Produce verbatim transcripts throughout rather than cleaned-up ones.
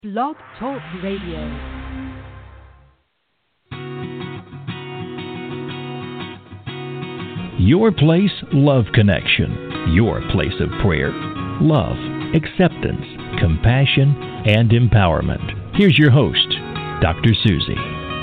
Blog Talk Radio. Your Place Love Connection. Your place of prayer, love, acceptance, compassion, and empowerment. Here's your host, Doctor Susie.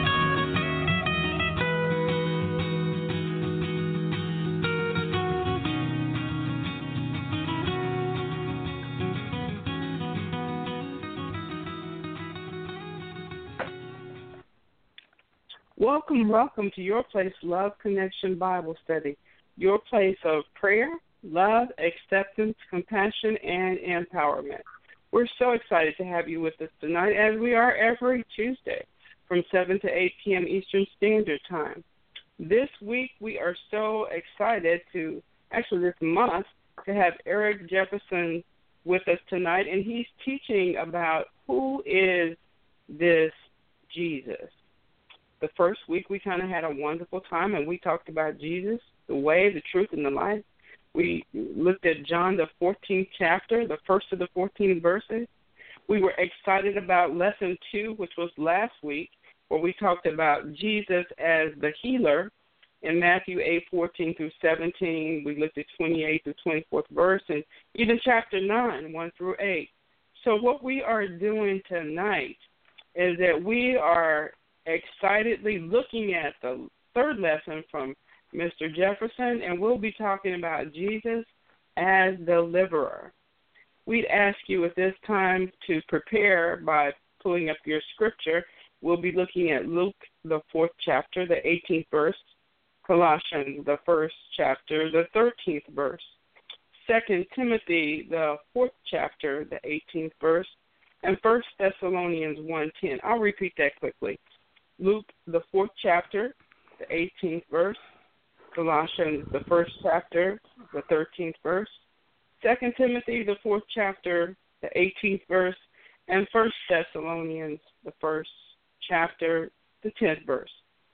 Welcome, welcome to Your Place Love Connection Bible Study, your place of prayer, love, acceptance, compassion, and empowerment. We're so excited to have you with us tonight, as we are every Tuesday from seven to eight p.m. Eastern Standard Time. This week, we are so excited to, actually this month, to have Eric Jefferson with us tonight, and he's teaching about who is this Jesus. The first week, we kind of had a wonderful time, and we talked about Jesus, the way, the truth, and the life. We looked at John, the fourteenth chapter, the first of the fourteen verses. We were excited about lesson two, which was last week, where we talked about Jesus as the healer in Matthew eight, fourteen through seventeen. We looked at twenty-eighth through twenty-fourth verse, and even chapter nine, one through eight. So what we are doing tonight is that we are excitedly looking at the third lesson from Mister Jefferson, and we'll be talking about Jesus as deliverer. We'd ask you at this time to prepare by pulling up your scripture. We'll be looking at Luke, the fourth chapter, the eighteenth verse, Colossians, the first chapter, the thirteenth verse, Second Timothy, the fourth chapter, the eighteenth verse, and First Thessalonians one ten. I'll repeat that quickly. Luke, the fourth chapter, the eighteenth verse, Colossians, the first chapter, the thirteenth verse, Second Timothy, the fourth chapter, the eighteenth verse, and First Thessalonians, the first chapter, the tenth verse.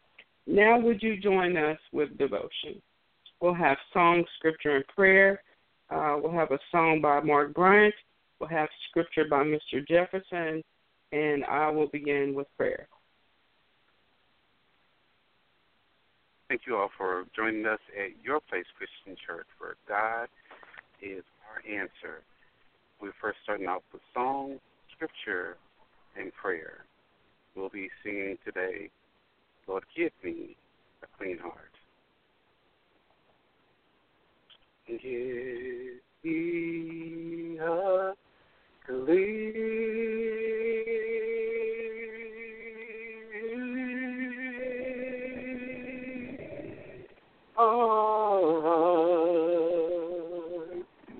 Now would you join us with devotion? We'll have song, scripture, and prayer. Uh, we'll have a song by Mark Bryant. We'll have scripture by Mister Jefferson, and I will begin with prayer. Thank you all for joining us at Your Place Christian Church, where God is our answer. We're first starting out with song, scripture, and prayer. We'll be singing today, Lord, give me a clean heart. Give me a clean heart,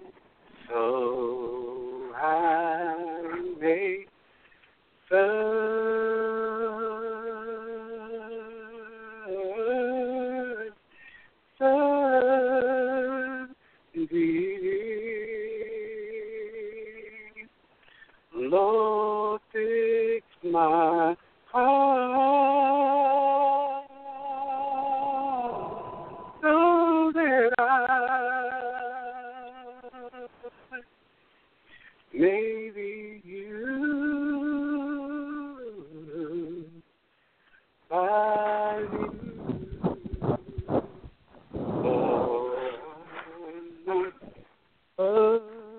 so I may serve, serve thee. Lord, fix my heart so that I may be used by you. Oh,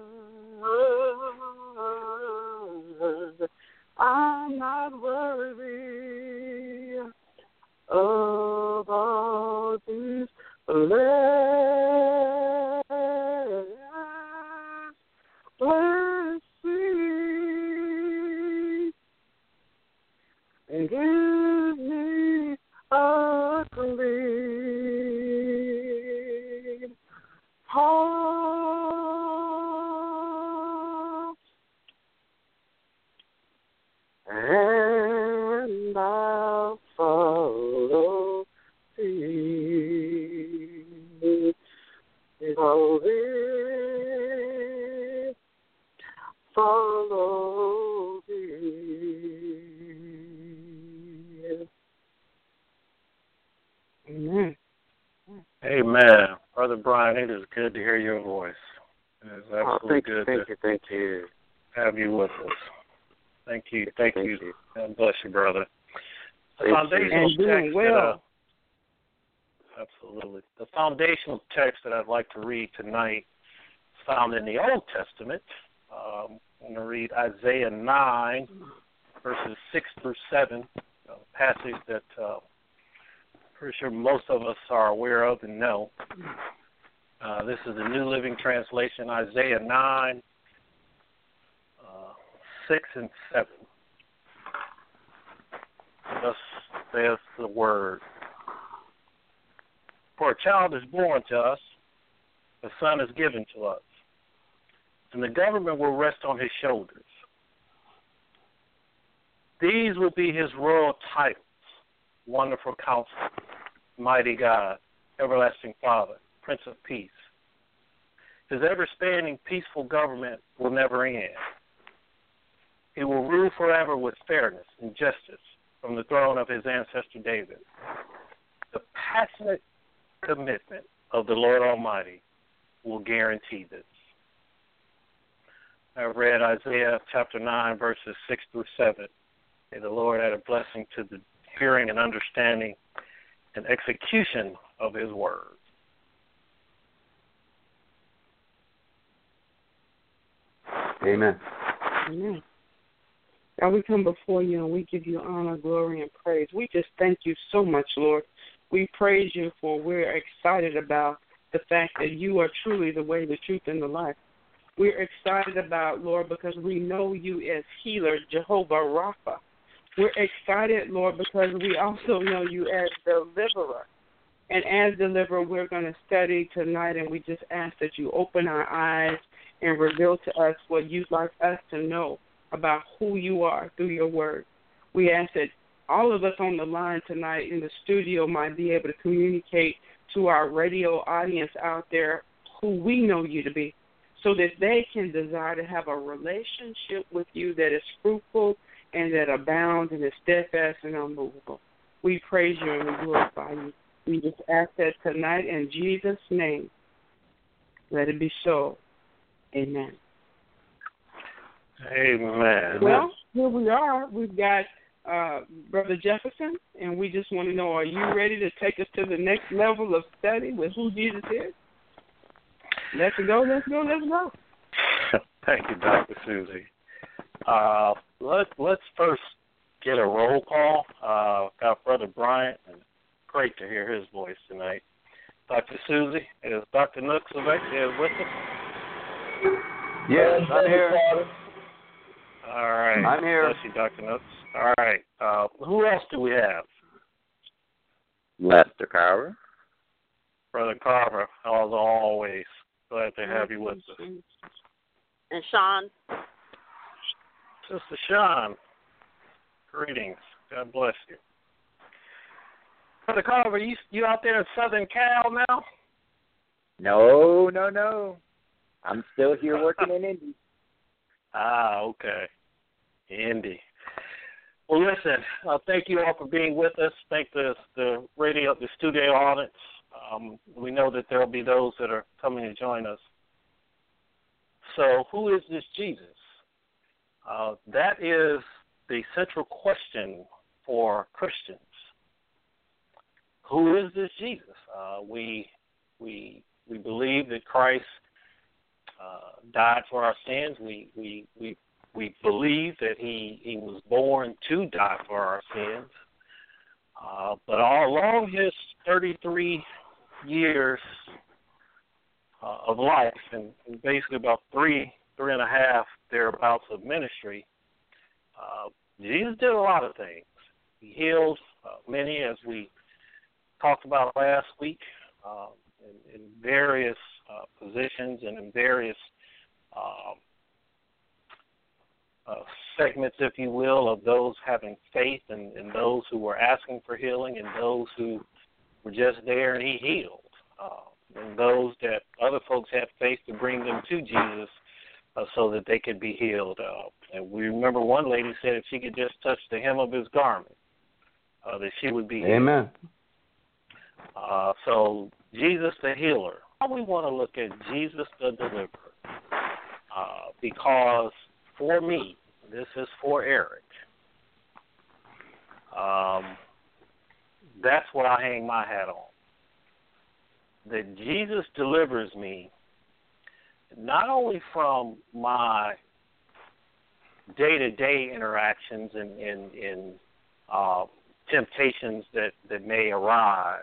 I'm not worthy of all these blessings, blessings, and give me a clean heart, and I'll follow thee. Follow thee, follow thee. Amen. Amen. Brother Brian, it is good to hear your voice. It is absolutely oh, thank good you, thank to you, thank you. have you with us. Thank you. Thank, Thank you. you. God bless you, brother. The Thank foundational and doing text well. that, uh, absolutely. The foundational text that I'd like to read tonight is found in the Old Testament. Um, I'm going to read Isaiah nine, verses six through seven, a passage that uh, I'm pretty sure most of us are aware of and know. Uh, this is the New Living Translation, Isaiah nine, uh, six and seven. Thus says the word. For a child is born to us, a son is given to us, and the government will rest on his shoulders. These will be his royal titles: Wonderful Counselor, Mighty God, Everlasting Father, Prince of Peace. His ever-spanning peaceful government will never end. He will rule forever with fairness and justice from the throne of his ancestor David. The passionate commitment of the Lord Almighty will guarantee this. I read Isaiah chapter nine, verses six through seven. May the Lord add a blessing to the hearing and understanding and execution of his word. Amen. Amen. God, we come before you and we give you honor, glory, and praise. We just thank you so much, Lord. We praise you for we're excited about the fact that you are truly the way, the truth, and the life. We're excited about, Lord, because we know you as healer, Jehovah Rapha. We're excited, Lord, because we also know you as deliverer. And as deliverer, we're going to study tonight, and we just ask that you open our eyes and reveal to us what you'd like us to know about who you are through your word. We ask that all of us on the line tonight in the studio might be able to communicate to our radio audience out there who we know you to be, so that they can desire to have a relationship with you that is fruitful and that abounds and is steadfast and unmovable. We praise you and we glorify you. We just ask that tonight in Jesus' name. Let it be so. Amen. Amen. Well, here we are. We've got uh, Brother Jefferson, and we just want to know, are you ready to take us to the next level of study with who Jesus is? Let's go, let's go, let's go. Thank you, Doctor Susie. Uh, let, let's first get a roll call. Uh, got Brother Bryant, and great to hear his voice tonight. Doctor Susie, is Doctor Nooks with us? Yes, I'm here. All right. I'm here. Bless you, Doctor Nooks. All right. Uh, who else do we have? Lester Carver. Brother Carver, as always. Glad to have you with us. And Sean. Sister Sean, greetings. God bless you. Brother Carver, you you out there in Southern Cal now? No, no, no. I'm still here working in Indy. Ah, okay. Indy. Well, listen, uh, thank you all for being with us. Thank the the radio, the studio audience. Um, we know that there will be those that are coming to join us. So, who is this Jesus? Uh, that is the central question for Christians. Who is this Jesus? Uh, we we we believe that Christ uh, died for our sins. We we we we believe that he he was born to die for our sins. Uh, but all along his thirty-three years uh, of life, and, and basically about three three and a half thereabouts of ministry, uh, Jesus did a lot of things. He healed uh, many, as we talked about last week, um, in, in various uh, positions and in various um, uh, segments, if you will, of those having faith and, and those who were asking for healing and those who were just there and he healed. Uh, and those that other folks had faith to bring them to Jesus uh, so that they could be healed. Uh, and we remember one lady said if she could just touch the hem of his garment, uh, that she would be healed. Amen. Uh, so Jesus the healer. We want to look at Jesus the deliverer uh, because for me, this is for Eric. Um, that's what I hang my hat on. That Jesus delivers me not only from my day-to-day interactions and, and, and uh, temptations that, that may arise,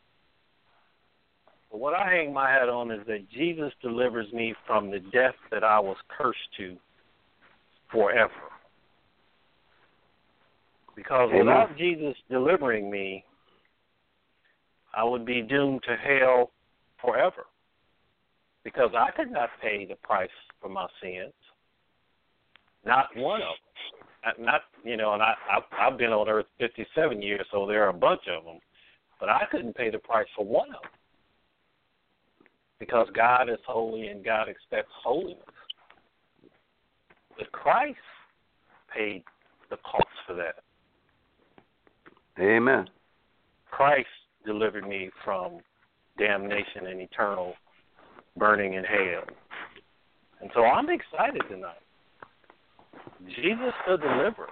but what I hang my hat on is that Jesus delivers me from the death that I was cursed to forever. Because Amen. Without Jesus delivering me, I would be doomed to hell forever. Because I could not pay the price for my sins. Not one of them. Not, you know, and I, I, I've been on earth fifty-seven years, so there are a bunch of them. But I couldn't pay the price for one of them. Because God is holy and God expects holiness. But Christ paid the cost for that. Amen. Christ delivered me from damnation and eternal burning in hell. And so I'm excited tonight. Jesus the deliverer.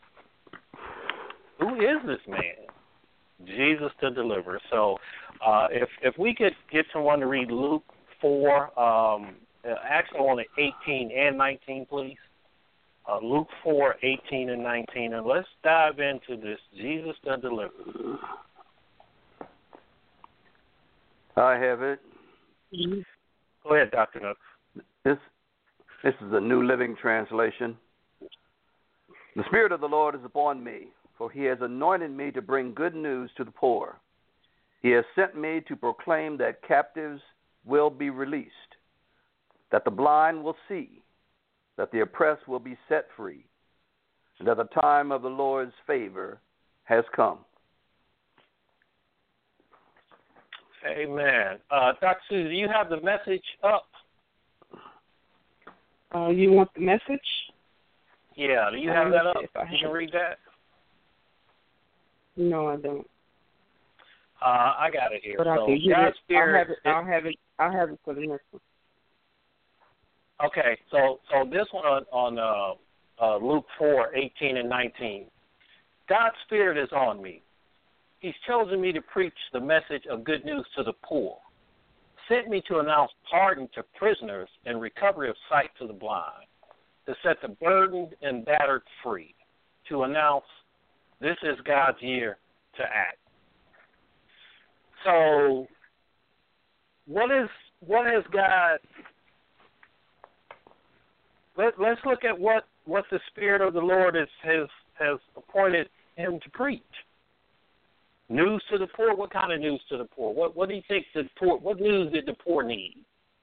Who is this man? Jesus the deliverer. So uh, if if we could get someone to read Luke four, um, actually only eighteen and nineteen, please. Uh, Luke four, eighteen and nineteen, and let's dive into this Jesus the deliverer. I have it. Go ahead, Doctor Nooks. This, this is a New Living Translation. The Spirit of the Lord is upon me, for he has anointed me to bring good news to the poor. He has sent me to proclaim that captives will be released, that the blind will see, that the oppressed will be set free, and that the time of the Lord's favor has come. Amen. Uh, Doctor Susie, do you have the message up? Uh, you want the message? Yeah, do you have that up? I You can read that? No, I don't. Uh, I got it here. But I so can get God's it. I'll Spirit, have it. I'll have it. I'll have it for the next one. Okay, so so this one on, on uh, uh, Luke four, eighteen and nineteen. God's Spirit is on me. He's chosen me to preach the message of good news to the poor, sent me to announce pardon to prisoners and recovery of sight to the blind, to set the burdened and battered free, to announce this is God's year to act. So, what is what has God? Let, let's look at what, what the Spirit of the Lord is, has has appointed him to preach. News to the poor. What kind of news to the poor? What what do you think the poor? What news did the poor need?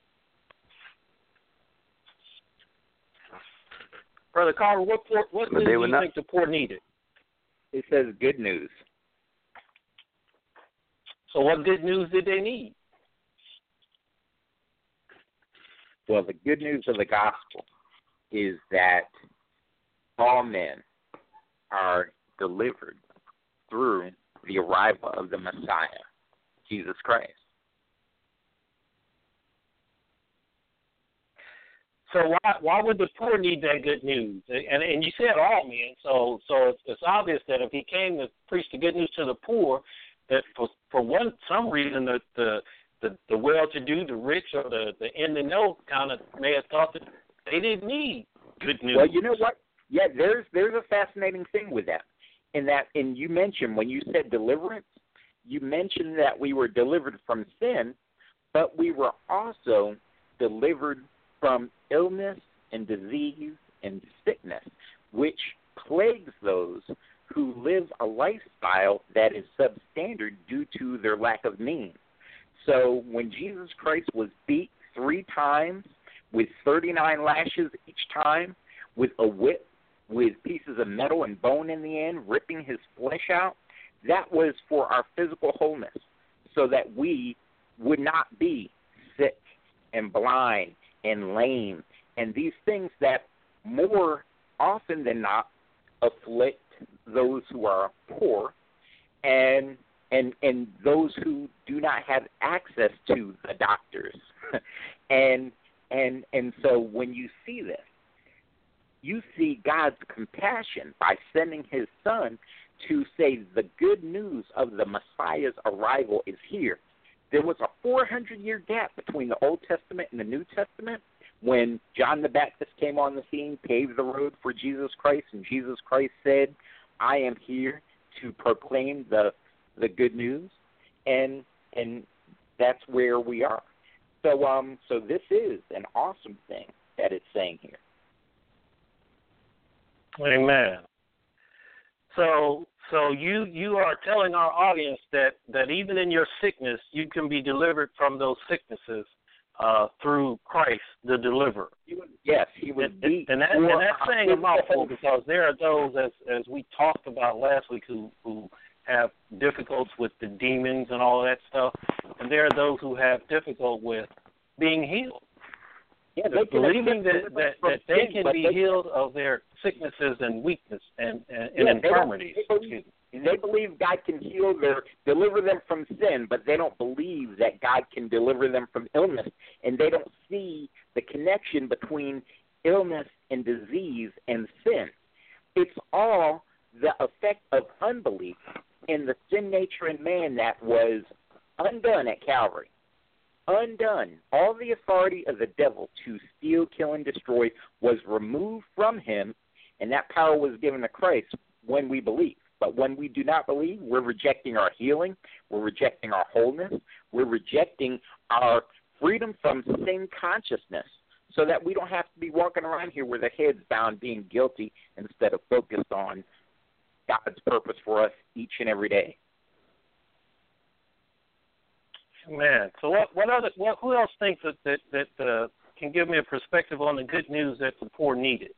Brother Carter, what poor, what news do you not, think the poor needed? It says good news. So what good news did they need? Well, the good news of the gospel is that all men are delivered through the arrival of the Messiah, Jesus Christ. So why why would the poor need that good news? And and you said all men, so so it's, it's obvious that if he came to preach the good news to the poor, that for for one some reason that the the, the well-to-do, the rich, or the the in the know kind of may have thought that they didn't need good news. Well, you know what? Yeah, there's there's a fascinating thing with that. In that, and you mentioned when you said deliverance, you mentioned that we were delivered from sin, but we were also delivered from illness and disease and sickness, which plagues those who live a lifestyle that is substandard due to their lack of means. So when Jesus Christ was beat three times with thirty-nine lashes each time, with a whip, with pieces of metal and bone in the end, ripping his flesh out, that was for our physical wholeness, so that we would not be sick and blind and lame, and these things that more often than not afflict those who are poor and and and those who do not have access to the doctors. and and and so when you see this, you see God's compassion by sending his son to say the good news of the Messiah's arrival is here. There was a four hundred year gap between the Old Testament and the New Testament when John the Baptist came on the scene, paved the road for Jesus Christ, and Jesus Christ said, I am here to proclaim the the good news, and and that's where we are. So um so this is an awesome thing that it's saying here. Amen. So so you you are telling our audience that, that even in your sickness you can be delivered from those sicknesses uh, through Christ the deliverer. He was, yes, he was and, beat. And, that, and that's saying a mouthful, because there are those, as as we talked about last week, who, who have difficulties with the demons and all of that stuff, and there are those who have difficulty with being healed. Yeah, they can believing that, that, that they can be healed of their sicknesses and weakness and, and, and yeah, infirmities. They, they, believe, they believe God can heal their, deliver them from sin, but they don't believe that God can deliver them from illness, and they don't see the connection between illness and disease and sin. It's all the effect of unbelief in the sin nature in man that was undone at Calvary. Undone. All the authority of the devil to steal, kill, and destroy was removed from him, and that power was given to Christ when we believe. But when we do not believe, we're rejecting our healing, we're rejecting our wholeness, we're rejecting our freedom from sin consciousness, so that we don't have to be walking around here with our heads bound being guilty instead of focused on God's purpose for us each and every day. Man, so what? What other? What, who else thinks that that, that uh, can give me a perspective on the good news that the poor needed?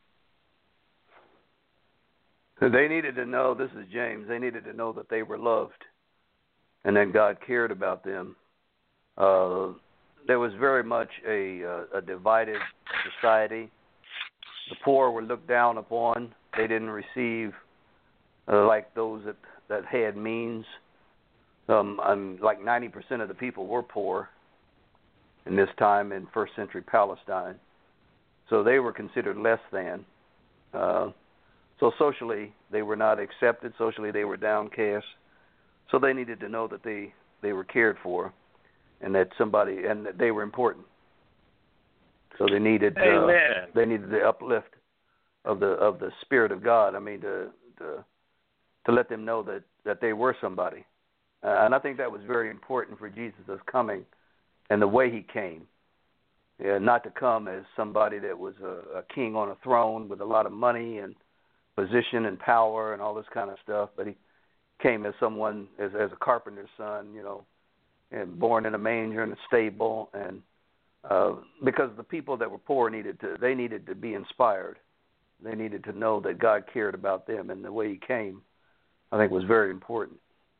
They needed to know. This is James. They needed to know that they were loved, and that God cared about them. Uh, there was very much a, uh, a divided society. The poor were looked down upon. They didn't receive uh, like those that that had means. Um, I'm, like ninety percent of the people were poor in this time in first century Palestine. So they were considered less than. Uh, so socially, they were not accepted. Socially, they were downcast. So they needed to know that they, they were cared for and that somebody, and that they were important. So they needed, uh, they needed the uplift of the, of the Spirit of God. I mean, to, to, to let them know that, that they were somebody. Uh, and I think that was very important for Jesus' coming and the way he came. Yeah, not to come as somebody that was a, a king on a throne with a lot of money and position and power and all this kind of stuff, but he came as someone, as, as a carpenter's son, you know, and born in a manger in a stable. And uh, because the people that were poor needed to, they needed to be inspired. They needed to know that God cared about them, and the way he came, I think, was very important.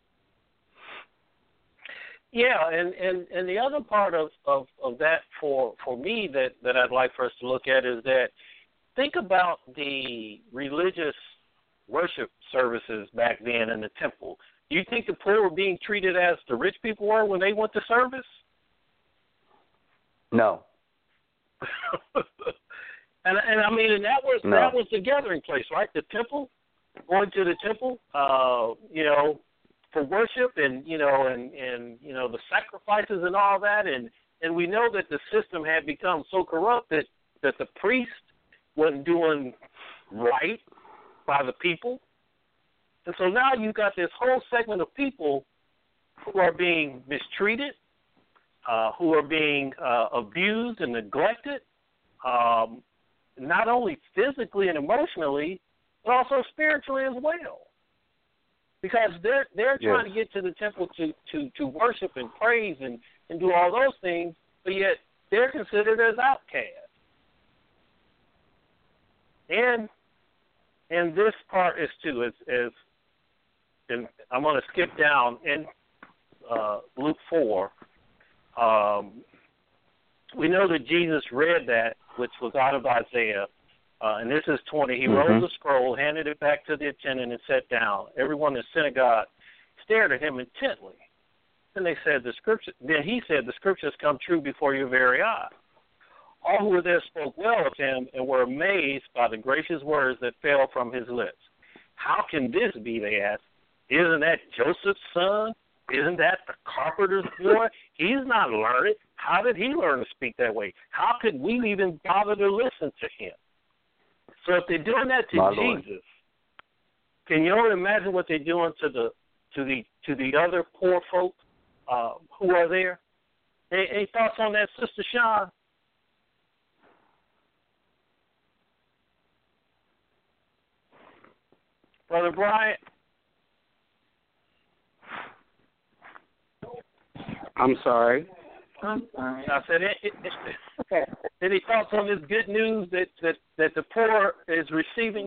Yeah, and, and, and the other part of, of, of that for, for me that, that I'd like for us to look at is that think about the religious worship services back then in the temple. Do you think the poor were being treated as the rich people were when they went to service? No. and and I mean, and that was no. that was the gathering place, right? The temple, going to the temple, uh, you know, for worship, and you know, and, and you know the sacrifices and all that, and, and we know that the system had become so corrupt that, that the priest wasn't doing right by the people, and so now you've got this whole segment of people who are being mistreated, uh, who are being uh, abused and neglected, um, not only physically and emotionally, but also spiritually as well. Because they're they're yes. trying to get to the temple to, to, to worship and praise and, and do all those things, but yet they're considered as outcasts. And and this part is too is is and I'm going to skip down in uh, Luke four. Um, we know that Jesus read that, which was out of Isaiah. Uh, and this is twenty. He mm-hmm. rolled the scroll, handed it back to the attendant, and sat down. Everyone in the synagogue stared at him intently. Then they said, "The scripture." Then he said, "The scriptures come true before your very eyes." All who were there spoke well of him and were amazed by the gracious words that fell from his lips. How can this be, they asked. Isn't that Joseph's son? Isn't that the carpenter's boy? He's not learned. How did he learn to speak that way? How could we even bother to listen to him? So if they're doing that to My Jesus, Lord. can you only imagine what they're doing to the to the to the other poor folks uh, who are there? Any, any thoughts on that, Sister Sean? Brother Bryant? I'm sorry. I'm sorry. I said, it, it, it, Okay. any thoughts on this good news that, that, that the poor is receiving?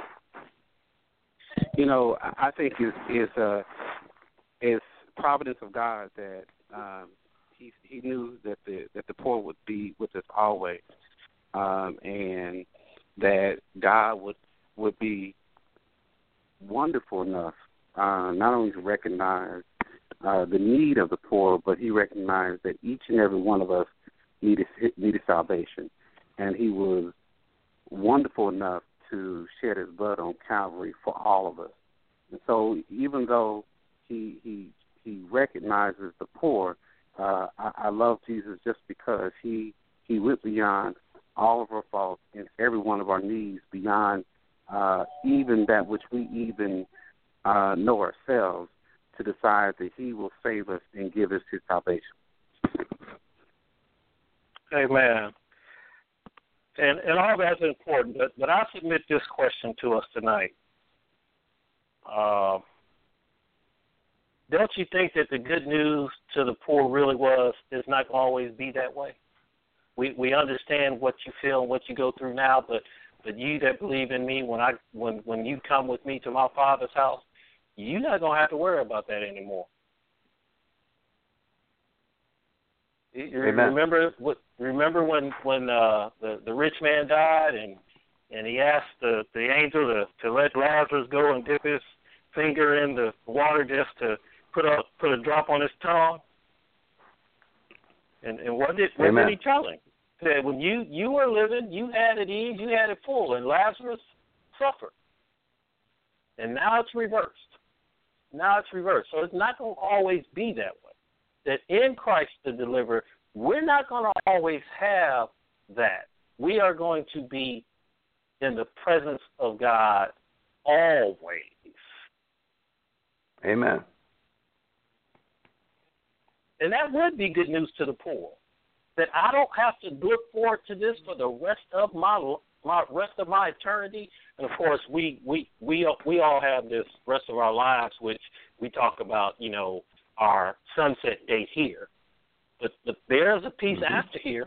You know, I I think it's it's uh, it's providence of God that um, he he knew that the that the poor would be with us always, um, and that God would would be wonderful enough uh, not only to recognize uh, the need of the poor, but he recognized that each and every one of us needed needed salvation, and he was wonderful enough to shed his blood on Calvary for all of us. And so even though he he he recognizes the poor, uh, I, I love Jesus just because he he went beyond all of our faults and every one of our needs, beyond uh, even that which we even uh, know ourselves, to decide that he will save us and give us his salvation. Amen. And and all that's important, but, but I submit this question to us tonight. Uh, don't you think that the good news to the poor really was is not going to always be that way? We we understand what you feel and what you go through now, but, but you that believe in me, when I when, when you come with me to my Father's house, you're not going to have to worry about that anymore. You Amen. Remember what? Remember when when uh, the the rich man died, and and he asked the the angel to, to let Lazarus go and dip his finger in the water just to put a put a drop on his tongue. And and what did what Amen. did he tell him? He said, when you you were living, you had it ease, you had it full, and Lazarus suffered. And now it's reversed. Now it's reversed. So it's not going to always be that way. That in Christ the deliverer, we're not going to always have that. We are going to be in the presence of God always. Amen. And that would be good news to the poor. That I don't have to look forward to this for the rest of my my rest of my eternity. And of course, we we we we all have this rest of our lives, which we talk about, you know, our sunset date here. But, but there's a piece mm-hmm. after here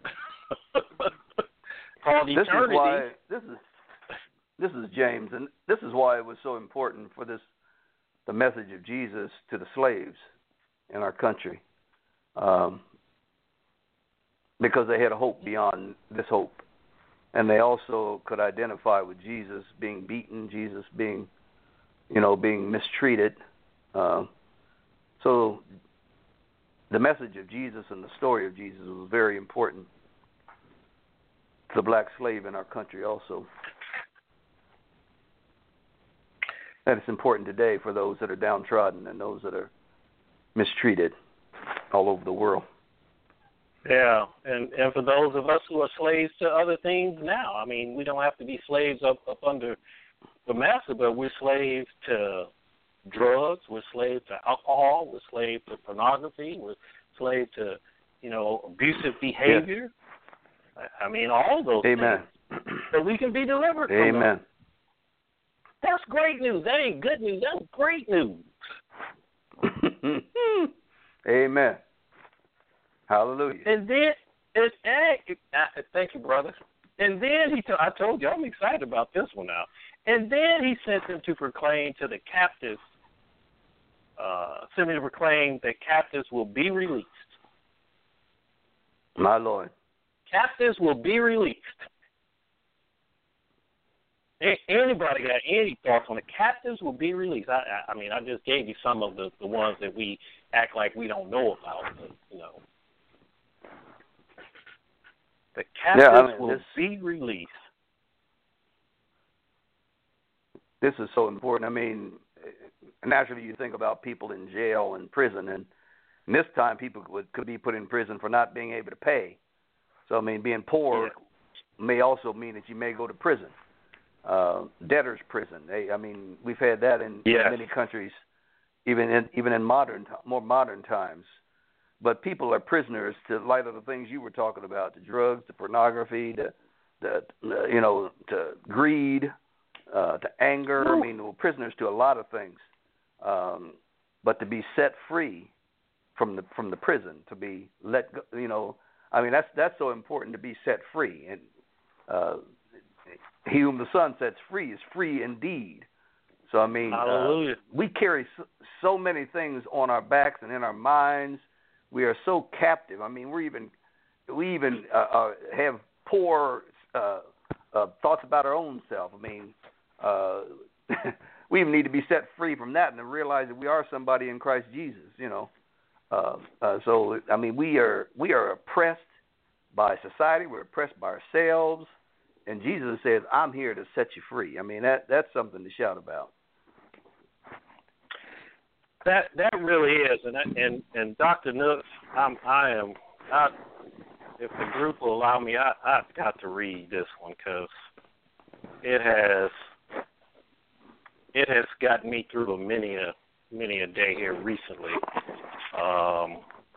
called this eternity. Is why, this is this is James, and this is why it was so important for this the message of Jesus to the slaves in our country, um, because they had a hope beyond this hope, and they also could identify with Jesus being beaten, Jesus being, you know, being mistreated. Uh, so the message of Jesus and the story of Jesus was very important to the black slave in our country also. And it's important today for those that are downtrodden and those that are mistreated all over the world. Yeah, and, and for those of us who are slaves to other things now, I mean, we don't have to be slaves up, up under the master, but we're slaves to drugs, we're slaves to alcohol, we're slaves to pornography, we're slaves to, you know, abusive behavior. Yes. I mean, all those Amen. things. So we can be delivered from Amen. them. That's great news. That ain't good news. That's great news. Amen. Hallelujah. And then, it, it, uh, thank you, brother. And then he, t- I told you, I'm excited about this one now. And then he sent them to proclaim to the captives, uh, sent me to proclaim that captives will be released. My Lord. Captives will be released. Anybody got any thoughts on the captives will be released? I, I, I mean, I just gave you some of the, the ones that we act like we don't know about, but, you know. The captives yeah, I mean, will this, be released. This is so important. I mean, naturally you think about people in jail and prison, and, and this time people would, could be put in prison for not being able to pay. So, I mean, being poor yeah. may also mean that you may go to prison. Uh, debtor's prison. They, I mean, we've had that in yes. many countries, even in even in modern, more modern times. But people are prisoners to a lot of the things you were talking about: the drugs, the pornography, the, the, the you know, to greed, uh, to anger. Ooh. I mean, we're prisoners to a lot of things. Um, but to be set free from the from the prison, to be let go, you know, I mean, that's that's so important, to be set free. And uh, he whom the Son sets free is free indeed. So, I mean, uh, we carry so, so many things on our backs and in our minds. We are so captive. I mean, we're even we even uh, uh, have poor uh, uh, thoughts about our own self. I mean, uh, we even need to be set free from that and to realize that we are somebody in Christ Jesus. You know, uh, uh, so I mean, we are we are oppressed by society. We're oppressed by ourselves. And Jesus says, "I'm here to set you free." I mean, that that's something to shout about. That that really is, and and and Doctor Nooks, I'm I am. I, if the group will allow me, I I've got to read this one because it has it has gotten me through a many a many a day here recently. Um,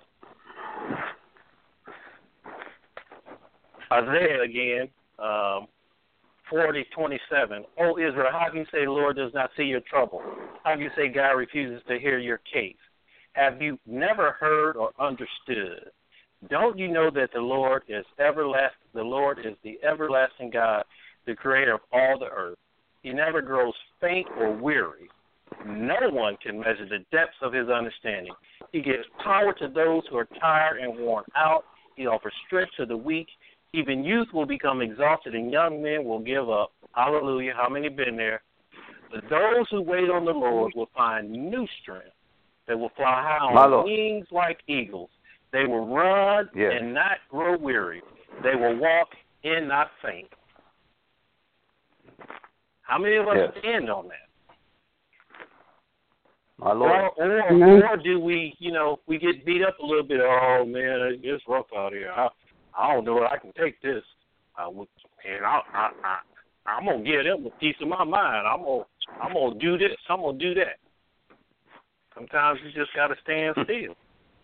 Isaiah again. Um, forty twenty-seven. Oh, Israel, how can you say the Lord does not see your trouble? How can you say God refuses to hear your case? Have you never heard or understood? Don't you know that the Lord is everlasting? The Lord is the everlasting God, the creator of all the earth. He never grows faint or weary. No one can measure the depths of his understanding. He gives power to those who are tired and worn out. He offers strength to the weak. Even youth will become exhausted and young men will give up. Hallelujah. How many been there? But those who wait on the Lord will find new strength. They will fly high on wings like eagles. They will run yes. and not grow weary. They will walk and not faint. How many of us yes. stand on that? My Lord. Or, or, or do we, you know, we get beat up a little bit. Oh, man, it's rough out here. I, I don't know if I can take this. Uh, and I, I, I, I'm going to give them a piece of my mind. I'm going I'm gonna do this. I'm going to do that. Sometimes you just got to stand still.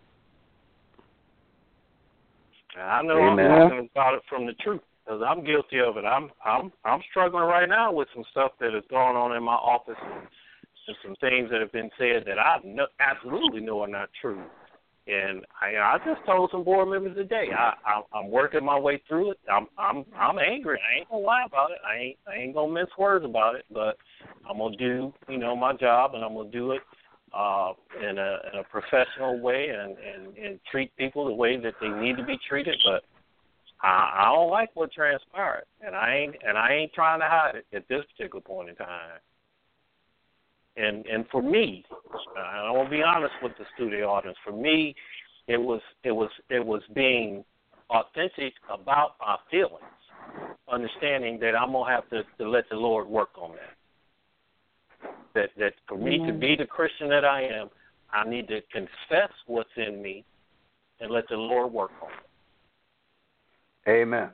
And I know Amen. I'm talking about it from the truth because I'm guilty of it. I'm I'm I'm struggling right now with some stuff that is going on in my office and, and some things that have been said that I no, absolutely know are not true. And I, I just told some board members today, I, I, I'm working my way through it. I'm, I'm, I'm angry. I ain't gonna lie about it. I ain't, I ain't gonna mince words about it. But I'm gonna do, you know, my job, and I'm gonna do it uh, in a, in a professional way, and, and, and treat people the way that they need to be treated. But I, I don't like what transpired, and I ain't, and I ain't trying to hide it at this particular point in time. And and for me, uh, I want to be honest with the studio audience. For me, it was it was it was being authentic about my feelings, understanding that I'm gonna have to, to let the Lord work on that. That that for me to be the Christian that I am, I need to confess what's in me and let the Lord work on it. Amen.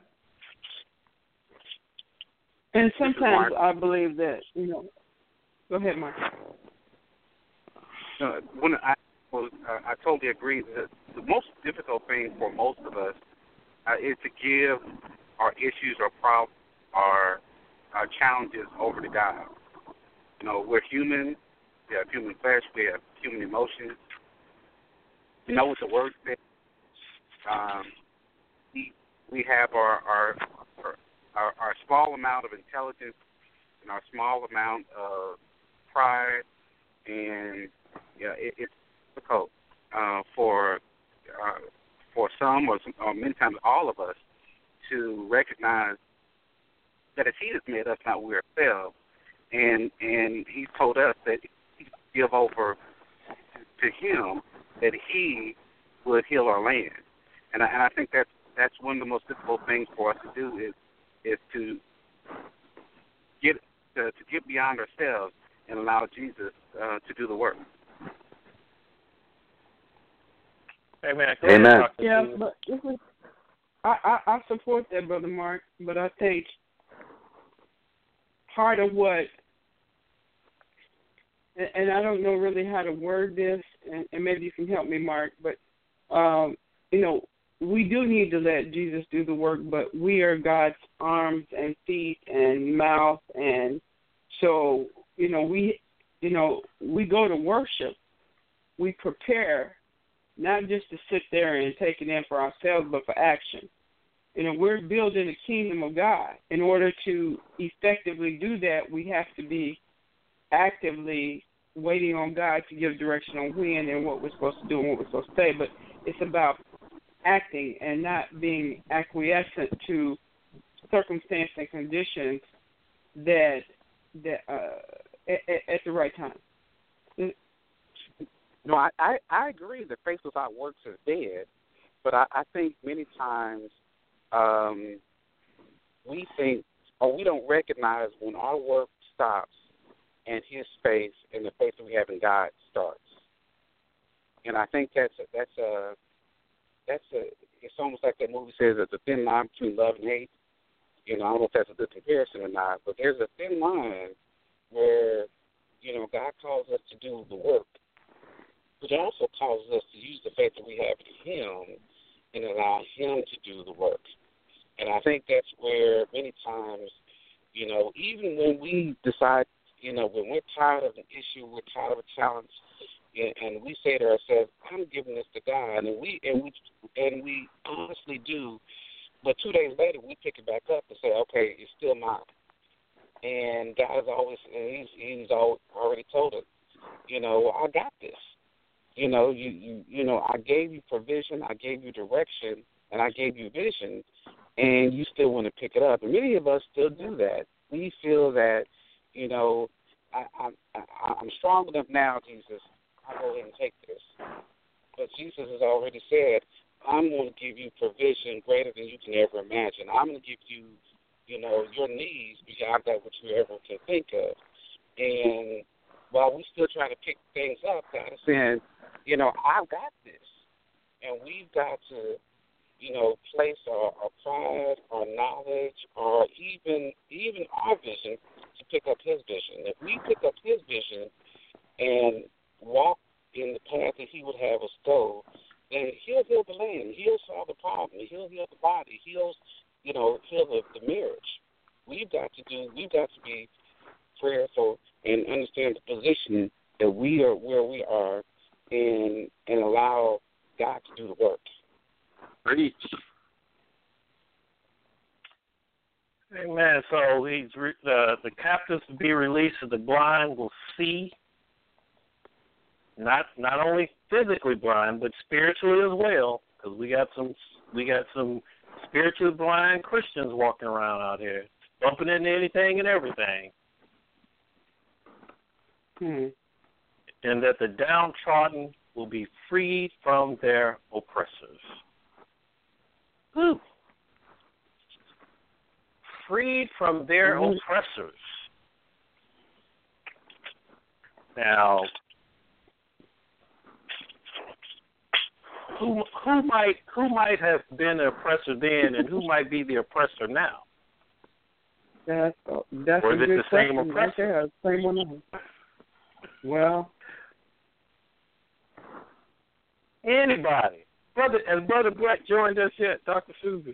And sometimes I believe that, you know. Go ahead, Mark. Uh, when I, well, uh, I totally agree. The, the most difficult thing for most of us uh, is to give our issues or problems, our, our challenges over to God. You know, we're human. We have human flesh. We have human emotions. You know what the word says. Um, we, we have our our, our our small amount of intelligence and our small amount of pride, and yeah, it, it's difficult uh, for uh, for some, or, some, or many times all of us, to recognize that it's He that's made us, not we ourselves, and and He told us that He give over to Him, that He would heal our land, and I, and I think that's that's one of the most difficult things for us to do is is to get to, to get beyond ourselves and allow Jesus uh, to do the work. Amen. Amen. Yeah, but this is, I, I I support that, Brother Mark. But I think part of what, and, and I don't know really how to word this, and, and maybe you can help me, Mark. But um, you know, we do need to let Jesus do the work, but we are God's arms and feet and mouth, and so you know we, you know, we go to worship, we prepare, not just to sit there and take it in for ourselves, but for action. You know, we're building the kingdom of God. In order to effectively do that, we have to be actively waiting on God to give direction on when and what we're supposed to do and what we're supposed to say. But it's about acting and not being acquiescent to circumstance and conditions that that uh, at, at the right time. No, I, I, I agree that faith without works is dead, but I, I think many times um, we think, or we don't recognize when our work stops and His faith and the faith that we have in God starts. And I think that's a, that's a that's a it's almost like that movie says it's a thin line between love and hate. You know, I don't know if that's a good comparison or not, but there's a thin line where, you know, God calls us to do the work, but it also causes us to use the faith that we have in Him and allow Him to do the work. And I think that's where many times, you know, even when we decide, you know, when we're tired of an issue, we're tired of a challenge, and, and we say to ourselves, I'm giving this to God, and we and we and we honestly do, but two days later we pick it back up and say, okay, it's still mine. And God has always, and He's He's already told us, you know, I got this. You know, you, you you know, I gave you provision, I gave you direction, and I gave you vision, and you still want to pick it up. And many of us still do that. We feel that, you know, I, I, I, I'm strong enough now, Jesus, I'll go ahead and take this. But Jesus has already said, I'm going to give you provision greater than you can ever imagine. I'm going to give you, you know, your needs beyond that which you ever can think of. And while we still trying to pick things up, God is saying, you know, I've got this. And we've got to, you know, place our, our pride, our knowledge, or even even our vision to pick up His vision. If we pick up His vision and walk in the path that He would have us go, then He'll heal the land. He'll solve the problem. He'll heal the body. He'll, you know, heal the, the marriage. We've got to do, we've got to be prayerful and understand the position that we are where we are, and and allow God to do the work. Preach. Amen. So he's re- the the captives will be released, and the blind will see. Not not only physically blind, but spiritually as well, because we got some we got some spiritually blind Christians walking around out here, bumping into anything and everything. Hmm. And that the downtrodden will be freed from their oppressors. Whew. Freed from their mm-hmm. oppressors. Now, who who might who might have been the oppressor then, and who might be the oppressor now? That's that's or a is it good the same question. oppressor? Right there, same one. Well, anybody, brother, as Brother Brett joined us yet, Doctor Susan.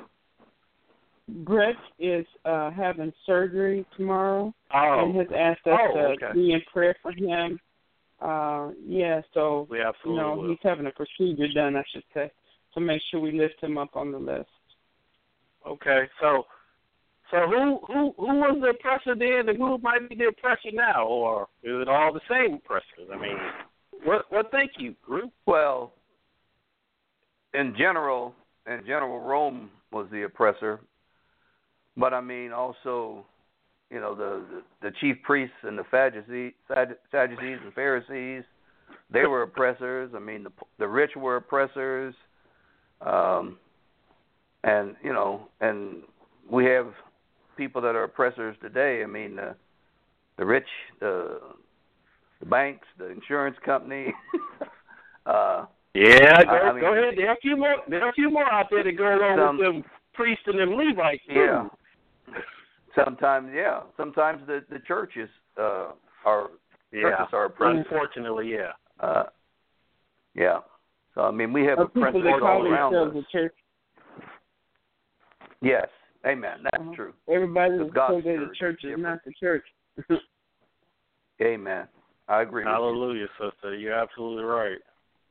Brett is uh, having surgery tomorrow, oh. and has asked us oh, to okay. be in prayer for him. Uh, yeah, so we absolutely you know will. he's having a procedure done, I should say, to make sure we lift him up on the list. Okay, so so who who who was the oppressor then, and who might be the oppressor now, or is it all the same oppressors? I mean, what what think you, group? Well, in general, in general, Rome was the oppressor. But I mean, also, you know, the, the, the chief priests and the Sadducees, Sadducees and Pharisees, they were oppressors. I mean, the the rich were oppressors. Um, and you know, and we have people that are oppressors today. I mean, the the rich, the the banks, the insurance company. uh, yeah, go, I mean, go ahead. There are a few more. There are a few more out there that go along some, with them priests and them Levites too. Yeah. Sometimes, yeah. Sometimes the the churches uh, are yeah. churches are oppressors. Unfortunately, yeah. Uh, yeah. So I mean, we have Or people oppressors that call all around us. themselves a church. Yes. Amen. That's uh-huh. true. Everybody that's God's told that the church church is different. not the church. Amen. I agree with Hallelujah, sister. You're absolutely right.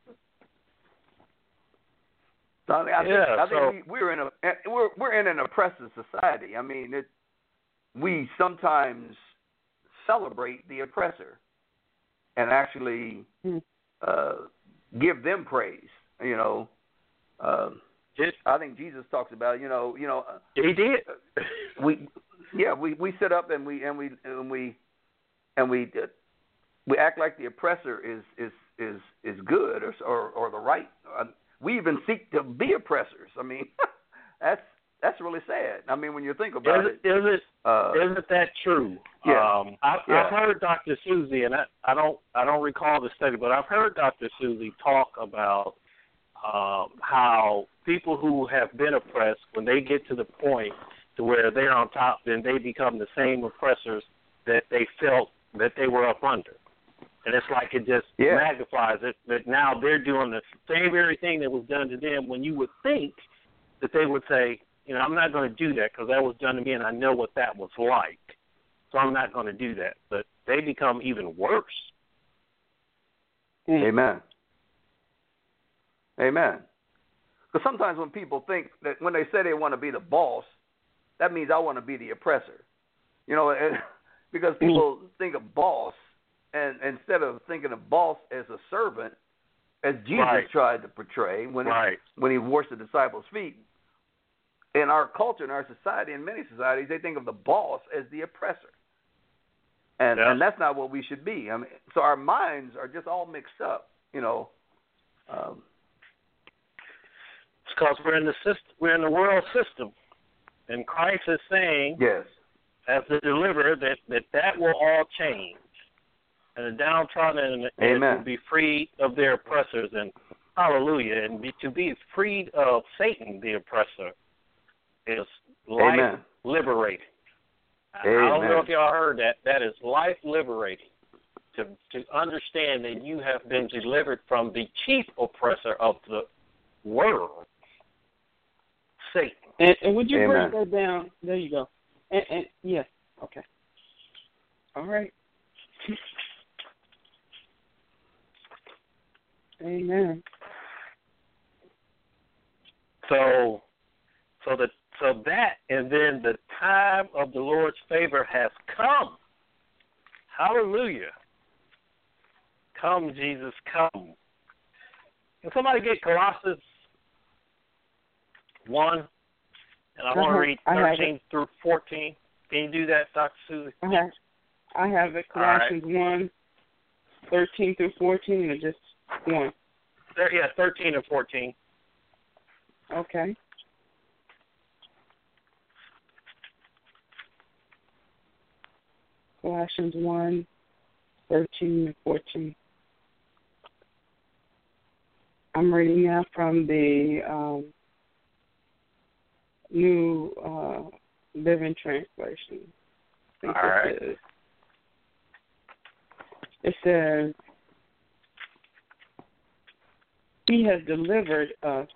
So, I, mean, I yeah, think, I so, think we, we're in a we're we're in an oppressive society. I mean, it, we sometimes celebrate the oppressor and actually hmm. uh, give them praise. You know, um, it, I think Jesus talks about. You know, you know, he did. we yeah we, we sit up and we and we and we and we uh, we act like the oppressor is is is is good or or, or the right. Uh, we even seek to be oppressors. I mean, that's that's really sad. I mean, when you think about is, it, is it uh, isn't that true? Yeah. Um, I, yeah. I've heard Doctor Susie, and I, I don't I don't recall the study, but I've heard Doctor Susie talk about um, how people who have been oppressed, when they get to the point to where they're on top, then they become the same oppressors that they felt that they were up under. And it's like it just yeah. magnifies it, that now they're doing the same very thing that was done to them, when you would think that they would say, you know, I'm not going to do that because that was done to me and I know what that was like. So I'm not going to do that. But they become even worse. Amen. Amen. Because sometimes when people think that when they say they want to be the boss, that means I want to be the oppressor. You know, because people mm. think of boss, and instead of thinking of boss as a servant, as Jesus right. tried to portray when right. he, when he washed the disciples' feet. In our culture, in our society, in many societies, they think of the boss as the oppressor. And yeah. and that's not what we should be. I mean, so our minds are just all mixed up, you know. Um, it's because we're in the system, we're in the world system, and Christ is saying, yes, as the deliverer, that that, that will all change, and the downtrodden will be freed of their oppressors, and hallelujah, and be, to be freed of Satan, the oppressor, is life Amen. liberating. Amen. I don't know if y'all heard that. That is life liberating. To to understand that you have been delivered from the chief oppressor of the world, Satan. And, and would you Amen. break that down? There you go. And, and yes, okay. All right. Amen. So, so that so that, and then the time of the Lord's favor has come. Hallelujah. Come, Jesus, come. Can somebody get Colossians one? And I want to read thirteen through fourteen. Can you do that, Doctor Susie? I have, I have it. Colossians right. one, thirteen through fourteen, or just one? There, yeah, thirteen and fourteen. Okay. Colossians one, thirteen and fourteen. I'm reading now from the um, New uh, Living Translation. I think All right. It, it says, He has delivered us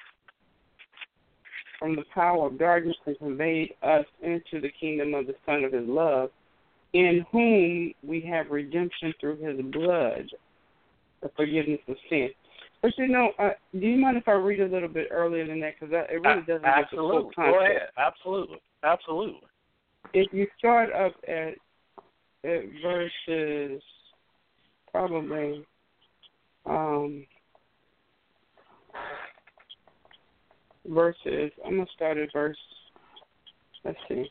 from the power of darkness and conveyed us into the kingdom of the Son of His love, in whom we have redemption through His blood, the forgiveness of sin. But you know, uh, do you mind if I read a little bit earlier than that? Because it really doesn't Absolutely. get the full context. Go ahead. Absolutely. Absolutely. If you start up at, at verses, probably, um, verses, I'm going to start at verse, let's see,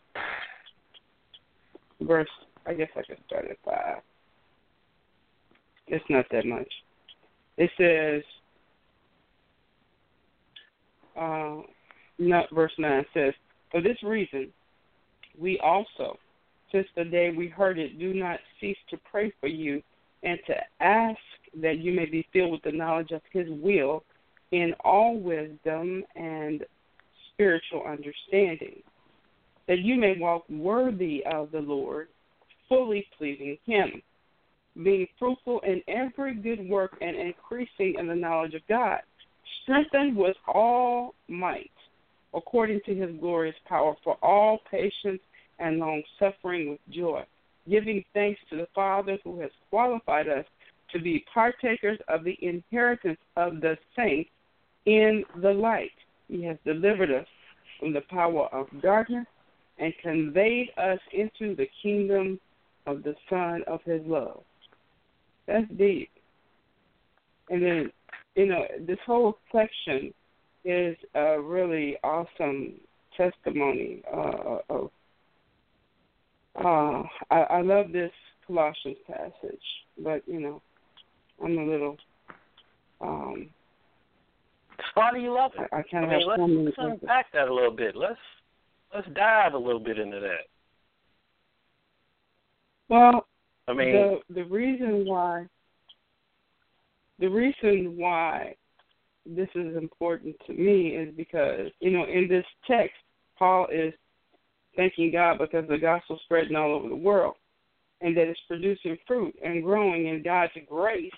verse, I guess I could start at five. It's not that much. It says, uh, verse nine says, "For this reason, we also, since the day we heard it, do not cease to pray for you and to ask that you may be filled with the knowledge of his will in all wisdom and spiritual understanding, that you may walk worthy of the Lord, fully pleasing him, being fruitful in every good work and increasing in the knowledge of God, strengthened with all might, according to his glorious power, for all patience and long-suffering with joy, giving thanks to the Father who has qualified us to be partakers of the inheritance of the saints in the light. He has delivered us from the power of darkness and conveyed us into the kingdom of the Son of his love." That's deep. And then, you know, this whole section is a really awesome testimony uh, of, uh, I, I love this Colossians passage, but, you know, I'm a little, um, why do you love it? I, I kind of I mean, have let's, let's unpack that a little bit. Let's let's dive a little bit into that. Well, I mean, the the reason why the reason why this is important to me is because, you know, in this text, Paul is thanking God because the gospel is spreading all over the world and that it's producing fruit and growing, and God's grace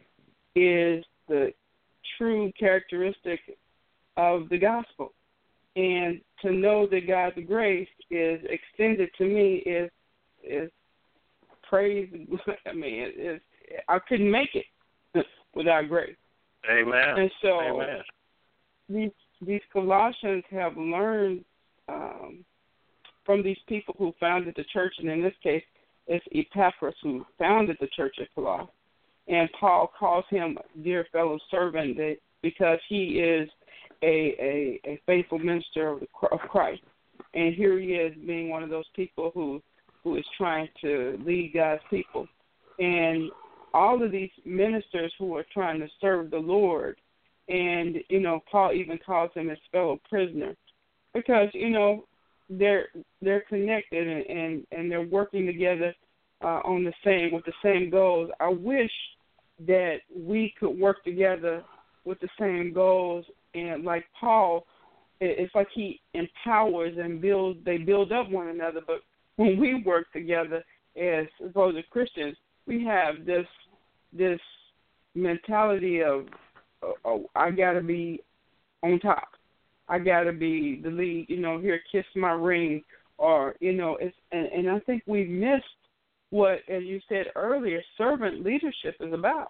is the true characteristic of the gospel. And to know that God's grace is extended to me is is praise. I mean, it is, I couldn't make it without grace. Amen. And so Amen. these these Colossians have learned um, from these people who founded the church, and in this case, it's Epaphras who founded the church at Colossae. And Paul calls him dear fellow servant because he is a, a, a faithful minister of, the, of Christ. And here he is being one of those people who, who is trying to lead God's people. And all of these ministers who are trying to serve the Lord, and, you know, Paul even calls him his fellow prisoner because, you know, they're they're connected and, and, and they're working together uh, on the same with the same goals. I wish that we could work together with the same goals, and like Paul, it's like he empowers and builds. They build up one another. But when we work together as supposed Christians, we have this this mentality of, oh, I got to be on top. I got to be the lead, you know, here, kiss my ring, or, you know, it's, and, and I think we've missed what, as you said earlier, servant leadership is about.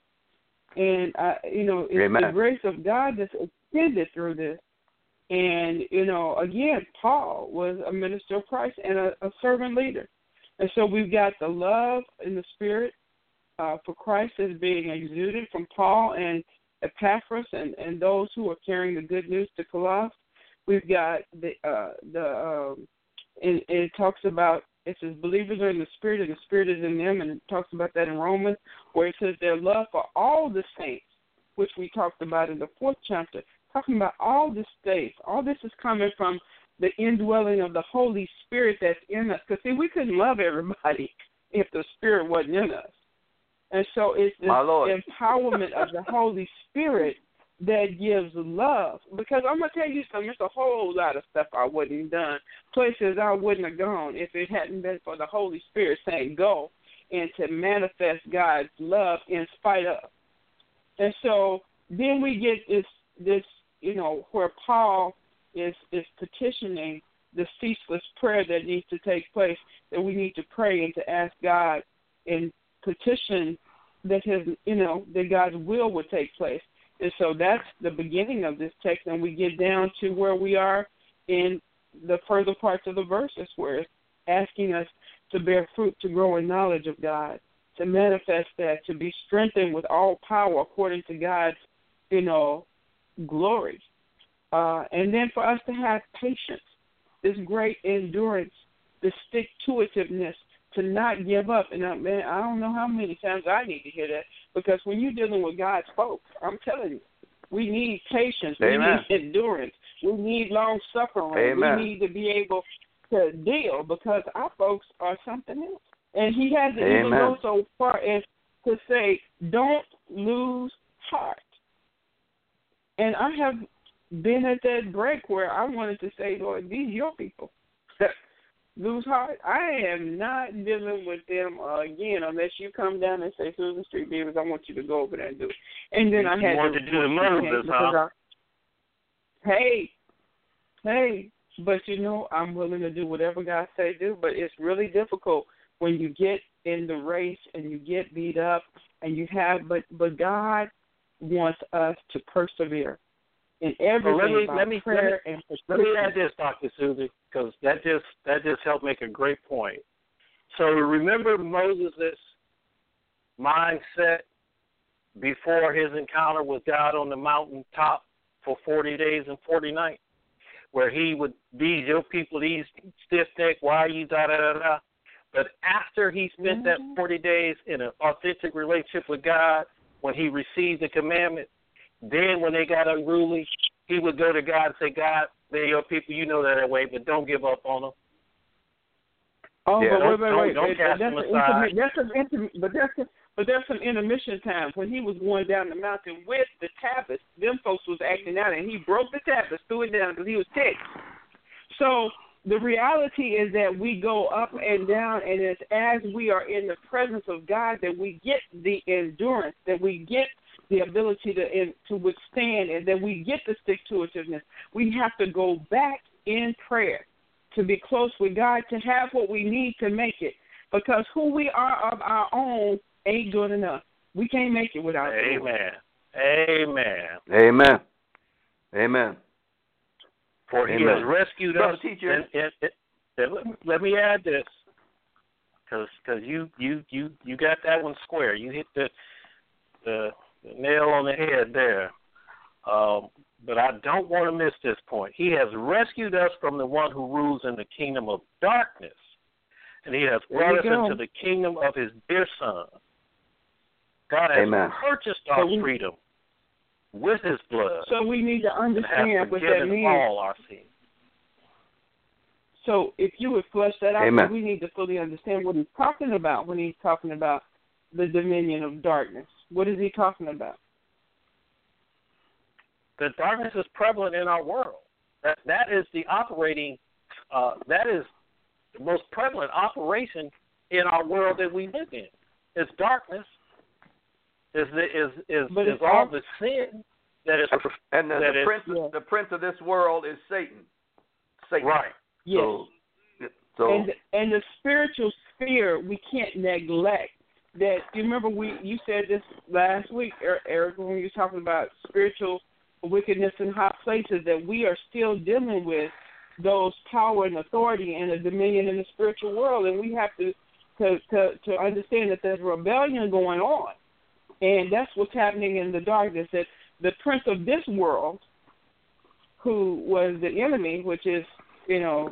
And, uh, you know, it's Amen. the grace of God that's extended through this. And, you know, again, Paul was a minister of Christ and a, a servant leader. And so we've got the love in the Spirit uh, for Christ is being exuded from Paul and Epaphras and, and those who are carrying the good news to Colossae. We've got the uh, the um, and, and it talks about, it says believers are in the Spirit and the Spirit is in them, and it talks about that in Romans where it says their love for all the saints, which we talked about in the fourth chapter, talking about all the saints. All this is coming from the indwelling of the Holy Spirit that's in us. Because, see, we couldn't love everybody if the Spirit wasn't in us. And so it's this empowerment of the Holy Spirit that gives love. Because I'm going to tell you something, there's a whole lot of stuff I wouldn't have done, places I wouldn't have gone if it hadn't been for the Holy Spirit saying go and to manifest God's love in spite of. And so then we get this, this you know, where Paul is, is petitioning the ceaseless prayer that needs to take place, that we need to pray and to ask God and petition that his, you know, that God's will would take place. And so that's the beginning of this text, and we get down to where we are in the further parts of the verses where it's asking us to bear fruit, to grow in knowledge of God, to manifest that, to be strengthened with all power according to God's, you know, glory. Uh, and then for us to have patience, this great endurance, the stick-to-itiveness, to not give up. And, uh, man, I don't know how many times I need to hear that, because when you're dealing with God's folks, I'm telling you, we need patience. Amen. We need endurance. We need long suffering. Amen. We need to be able to deal because our folks are something else. And he has to Amen. even go so far as to say, don't lose heart. And I have been at that break where I wanted to say, Lord, these your people. Lose heart. I am not dealing with them uh, again unless you come down and say, Susan Street Beavers, I want you to go over there and do it. And then you I had wanted to, to do the Moses, huh? I, hey, hey, but you know, I'm willing to do whatever God say do, but it's really difficult when you get in the race and you get beat up and you have, but but God wants us to persevere in everything. Well, let me by let me prayer let me, and let me add this, Doctor Susie, because that just that just helped make a great point. So remember Moses' mindset before his encounter with God on the mountaintop for forty days and forty nights, where he would be your people, these stiff neck, why are you da da da da. But after he spent that forty days in an authentic relationship with God, when he received the commandment, then when they got unruly, he would go to God and say, God, they're your people, you know that way, but don't give up on them. Oh, yeah, but wait, wait, wait. Don't, don't cast that's them an aside. That's an inter- but that's a, but there's some intermission times when he was going down the mountain with the tablets. Them folks was acting out, and he broke the tablets, threw it down because he was ticked. So the reality is that we go up and down, and it's as we are in the presence of God that we get the endurance, that we get the ability to in, to withstand, and that we get the stick-to-itiveness. We have to go back in prayer to be close with God, to have what we need to make it, because who we are of our own ain't good enough. We can't make it without Amen. God. Amen. Amen. Amen. For he Amen. has rescued Brother us. teacher. And, and, and, and let, let me add this, because cause you, you, you, you got that one square. You hit the, the, the nail on the head there. Um, but I don't want to miss this point. He has rescued us from the one who rules in the kingdom of darkness, and he has brought us go. into the kingdom of his dear Son. God has Amen. purchased our So we, freedom with his blood. So we need to and understand has what that forgiven means. all our sins. So if you would flesh that out, Amen. we need to fully understand what he's talking about when he's talking about the dominion of darkness. What is he talking about? The darkness is prevalent in our world. That that is the operating. Uh, that is the most prevalent operation in our world that we live in. It's darkness. Is the, is is But is it's all all- the sin that is And the, that the is- prince, yeah. the prince of this world is Satan. Satan. right. Yes. So, so and and the spiritual sphere we can't neglect. That you remember we you said this last week, Eric, when you were talking about spiritual wickedness in high places, that we are still dealing with those power and authority and the dominion in the spiritual world, and we have to to to, to understand that there's rebellion going on, and that's what's happening in the darkness. That the prince of this world, who was the enemy, which is you know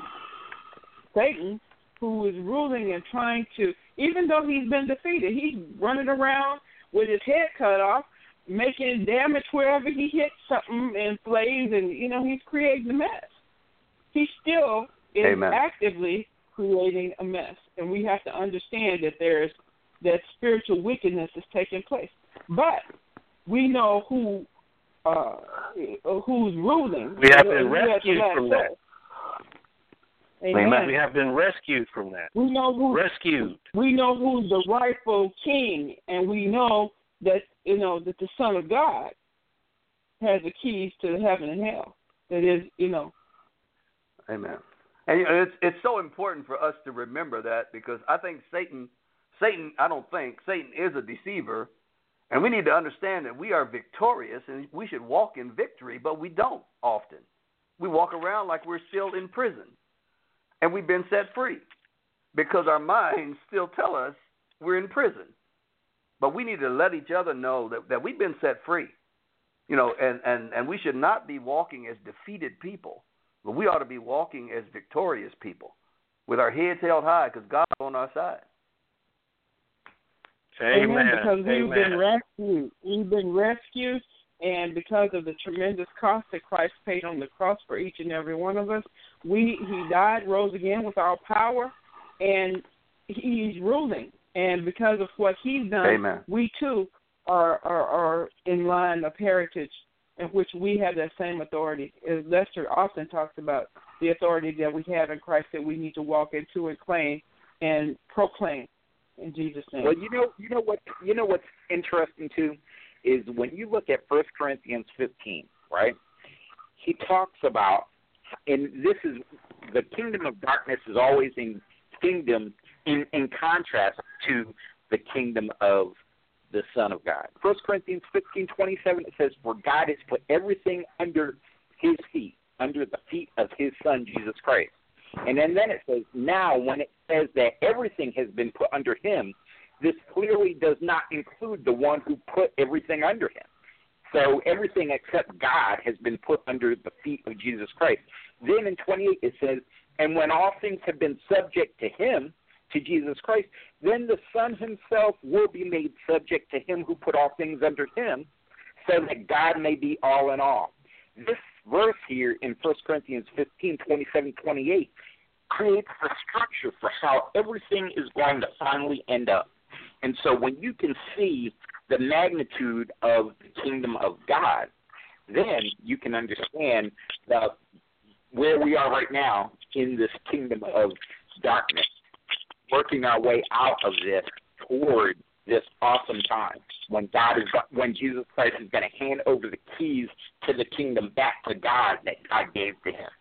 Satan, who is ruling and trying to, even though he's been defeated, he's running around with his head cut off, making damage wherever he hits something in flames, and, you know, he's creating a mess. He still is Amen. actively creating a mess, and we have to understand that there's that spiritual wickedness is taking place. But we know who uh, who's ruling. We have been Who has the rescued last from say. that. Amen. We have been rescued from that. We know who Rescued. we know who's the rightful king, and we know that you know that the Son of God has the keys to heaven and hell. That is, you know. Amen. And you know, it's it's so important for us to remember that, because I think Satan, Satan, I don't think Satan is a deceiver, and we need to understand that we are victorious and we should walk in victory, but we don't often. We walk around like we're still in prison. And we've been set free because our minds still tell us we're in prison. But we need to let each other know that, that we've been set free, you know, and, and, and we should not be walking as defeated people, but we ought to be walking as victorious people with our heads held high because God's on our side. Amen. Amen. Because we've Amen. been rescued. We've been rescued, And because of the tremendous cost that Christ paid on the cross for each and every one of us, we he died, rose again with our power, and he's ruling. And because of what he's done, Amen. we too are, are are in line of heritage in which we have that same authority. As Lester often talks about, the authority that we have in Christ that we need to walk into and claim and proclaim in Jesus' name. Well, you know, you know what, you know what's interesting too is when you look at First Corinthians fifteen, right? He talks about, and this is the kingdom of darkness is always in kingdom in, in contrast to the kingdom of the Son of God. First Corinthians fifteen twenty seven, it says, "For God has put everything under His feet, under the feet of His Son Jesus Christ." And then, then it says, now when it says that everything has been put under Him, this clearly does not include the one who put everything under Him. So everything except God has been put under the feet of Jesus Christ. Then in twenty-eight it says, "And when all things have been subject to Him," to Jesus Christ, "then the Son Himself will be made subject to Him who put all things under Him, so that God may be all in all." This verse here in First Corinthians fifteen, twenty-seven, twenty-eight creates the structure for how everything is going to finally end up. And so when you can see the magnitude of the kingdom of God, then you can understand the, where we are right now in this kingdom of darkness, working our way out of this toward this awesome time when God is when Jesus Christ is going to hand over the keys to the kingdom back to God that God gave to Him.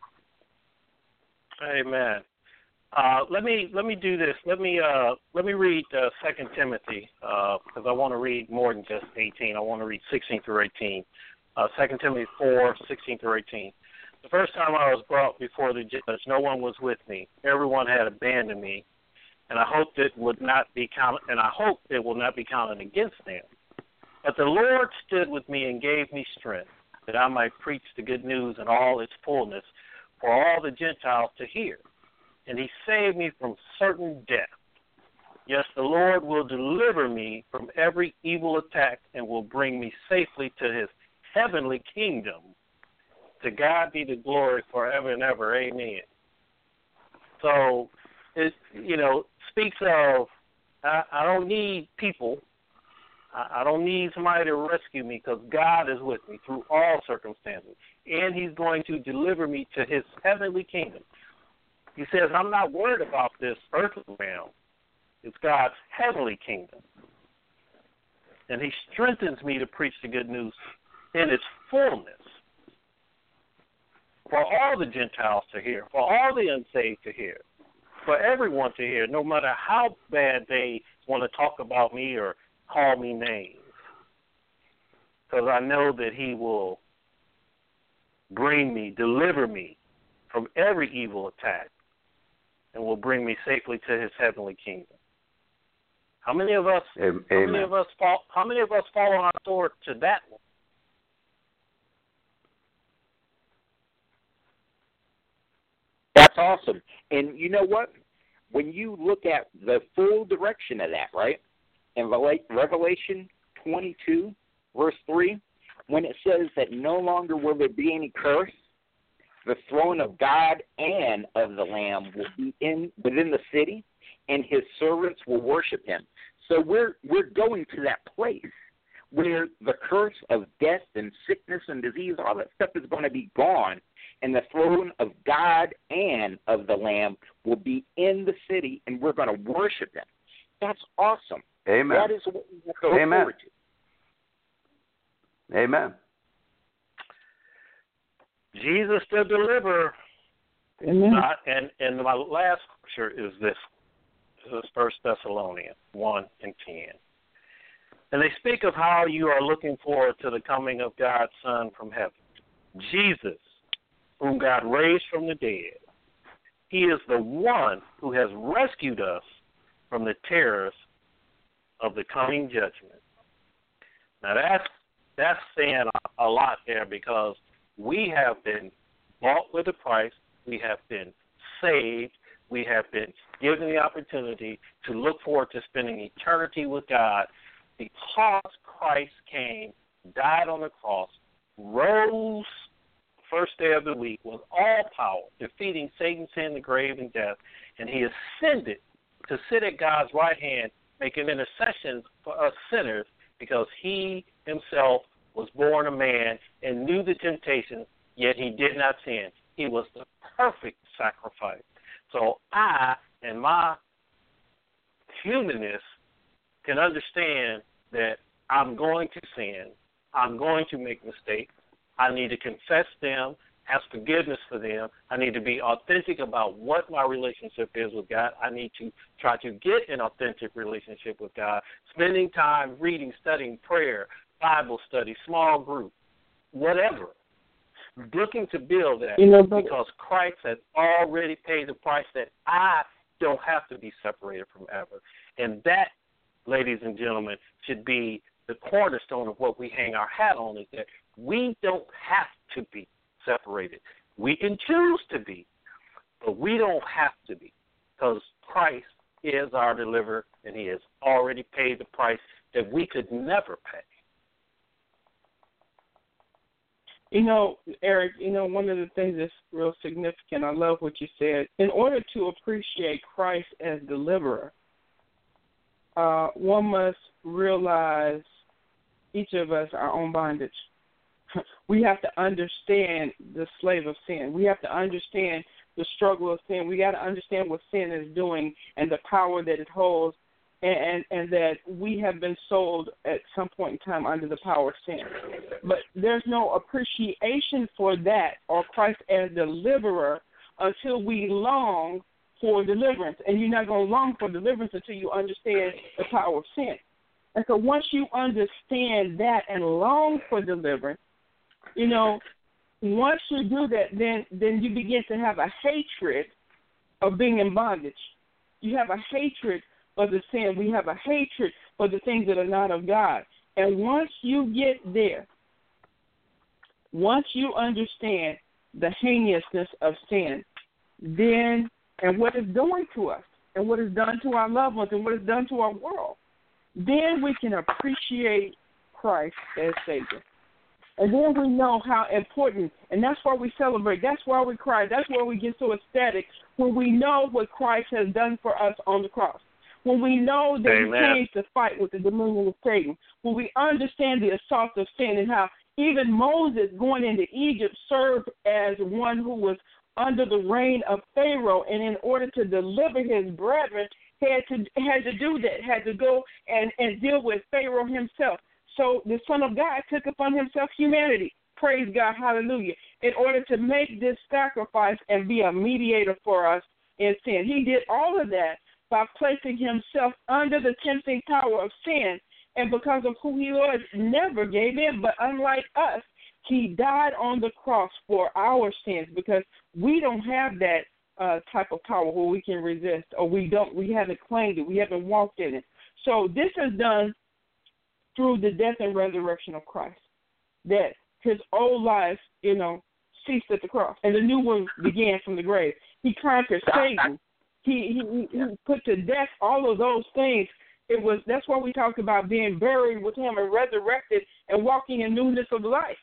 Amen. Uh, let me let me do this. Let me uh, let me read uh, Second Timothy because uh, I want to read more than just eighteen. I want to read sixteen through eighteen. Uh, Second Timothy four, sixteen through eighteen. The first time I was brought before the judge, no one was with me. Everyone had abandoned me, and I hoped it would not be counted. And I hope it will not be counted against them. But the Lord stood with me and gave me strength, that I might preach the good news in all its fullness for all the Gentiles to hear. And He saved me from certain death. Yes, the Lord will deliver me from every evil attack and will bring me safely to His heavenly kingdom. To God be the glory forever and ever. Amen. So, it you know speaks of I, I don't need people. I, I don't need somebody to rescue me because God is with me through all circumstances, and He's going to deliver me to His heavenly kingdom. He says, I'm not worried about this earthly realm. It's God's heavenly kingdom. And He strengthens me to preach the good news in its fullness for all the Gentiles to hear, for all the unsaved to hear, for everyone to hear, no matter how bad they want to talk about me or call me names. Because I know that He will bring me, deliver me from every evil attack, and will bring me safely to His heavenly kingdom. How many of us? Amen. How many of us fall? How many of us fall on our sword to that one? That's awesome. And you know what? When you look at the full direction of that, right? In Revelation twenty-two, verse three, when it says that no longer will there be any curse, the throne of God and of the Lamb will be in within the city, and His servants will worship Him. So we're we're going to that place where the curse of death and sickness and disease, all that stuff is going to be gone, and the throne of God and of the Lamb will be in the city, and we're going to worship Him. That's awesome. Amen. That is what we have to look Amen. forward to. Amen. Jesus the deliverer. Amen. Uh, and, and my last scripture is this. This is First Thessalonians one and ten. And they speak of how you are looking forward to the coming of God's Son from heaven, Jesus, whom God raised from the dead. He is the one who has rescued us from the terrors of the coming judgment. Now that's that's saying a, a lot there, because we have been bought with a price. We have been saved. We have been given the opportunity to look forward to spending eternity with God because Christ came died on the cross, rose first day of the week with all power, defeating Satan, sin, the grave, and death, and he ascended to sit at God's right hand, making intercessions for us sinners, because he himself was born a man and knew the temptations, yet he did not sin. He was the perfect sacrifice. So I and my humanness can understand that I'm going to sin. I'm going to make mistakes. I need to confess them, ask forgiveness for them. I need to be authentic about what my relationship is with God. I need to try to get an authentic relationship with God, spending time reading, studying, prayer, Bible study, small group, whatever. Looking to build that, you know, but, because Christ has already paid the price that I don't have to be separated from ever. And that, ladies and gentlemen, should be the cornerstone of what we hang our hat on, is that we don't have to be separated. We can choose to be, but we don't have to be, because Christ is our deliverer, and he has already paid the price that we could never pay. You know, Eric, you know, one of the things that's real significant, I love what you said. In order to appreciate Christ as deliverer, uh, one must realize each of us our own bondage. We have to understand the slave of sin. We have to understand the struggle of sin. We got to understand what sin is doing and the power that it holds, and, and, and that we have been sold at some point in time under the power of sin. But there's no appreciation for that or Christ as deliverer until we long for deliverance. And you're not going to long for deliverance until you understand the power of sin. And so once you understand that and long for deliverance, you know, once you do that, then, then you begin to have a hatred of being in bondage. You have a hatred of the sin. We have a hatred for the things that are not of God. And once you get there, once you understand the heinousness of sin, then, and what it's doing to us, and what it's done to our loved ones, and what it's done to our world, then we can appreciate Christ as Savior. And then we know how important, and that's why we celebrate, that's why we cry, that's why we get so ecstatic, when we know what Christ has done for us on the cross. When we know that Amen. He came to fight with the dominion of Satan. When we understand the assault of sin and how even Moses going into Egypt served as one who was under the reign of Pharaoh, and in order to deliver his brethren, had to had to do that, had to go and, and deal with Pharaoh himself. So the Son of God took upon himself humanity. Praise God, hallelujah, in order to make this sacrifice and be a mediator for us in sin. He did all of that by placing himself under the tempting power of sin, and because of who he was, never gave in. But unlike us, he died on the cross for our sins, because we don't have that uh, type of power where we can resist, or we don't, we haven't claimed it, we haven't walked in it. So this is done through the death and resurrection of Christ, that his old life, you know, ceased at the cross, and the new one began from the grave. He conquered Satan. He, he he put to death all of those things. It was that's why we talked about being buried with him and resurrected and walking in newness of life.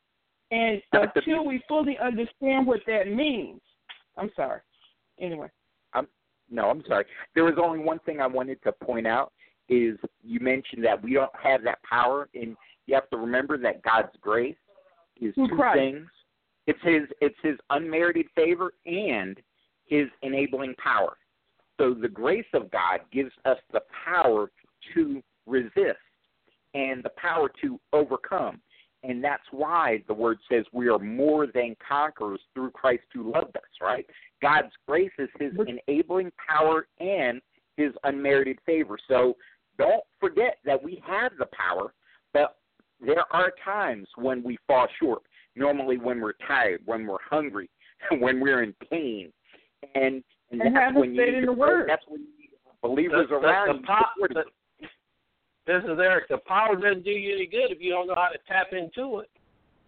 And until we fully understand what that means, I'm sorry. Anyway, I'm, no, I'm sorry. There was only one thing I wanted to point out. Is you mentioned that we don't have that power, and you have to remember that God's grace is two things. It's his it's his unmerited favor and his enabling power. So the grace of God gives us the power to resist and the power to overcome. And that's why the word says we are more than conquerors through Christ who loved us, right? God's grace is his enabling power and his unmerited favor. So don't forget that we have the power, but there are times when we fall short, normally when we're tired, when we're hungry, when we're in pain. And, and, and that's when you in the word. That's when you need believers the, around the, you. The, the, this is Eric. The power doesn't do you any good if you don't know how to tap into it.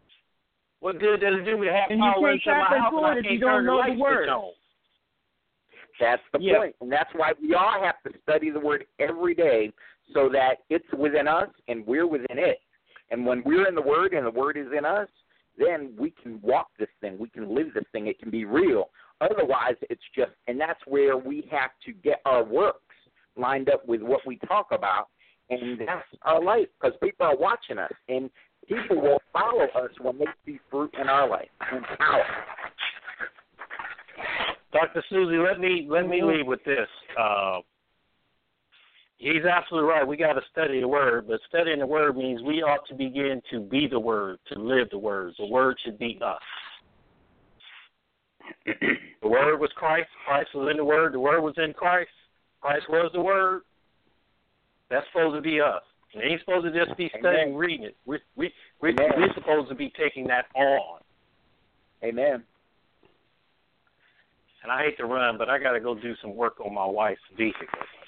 What good does it do me to have and power into my house and I can't you turn don't the know the word? That's the yep. point. And that's why we all have to study the word every day so that it's within us and we're within it. And when we're in the Word and the Word is in us, then we can walk this thing. We can live this thing. It can be real. Otherwise, it's just, and that's where we have to get our works lined up with what we talk about, and that's our life, because people are watching us, and people will follow us when they see fruit in our life and power. Doctor Susie, let me let me leave with this. Uh, he's absolutely right. We got to study the Word, but studying the Word means we ought to begin to be the Word, to live the Word. The Word should be us. The Word was Christ. Christ was in the Word. The Word was in Christ. Christ was the Word. That's supposed to be us. We ain't supposed to just be studying, Amen. reading it. We we we we're supposed to be taking that on. Amen. And I hate to run, but I got to go do some work on my wife's vehicle.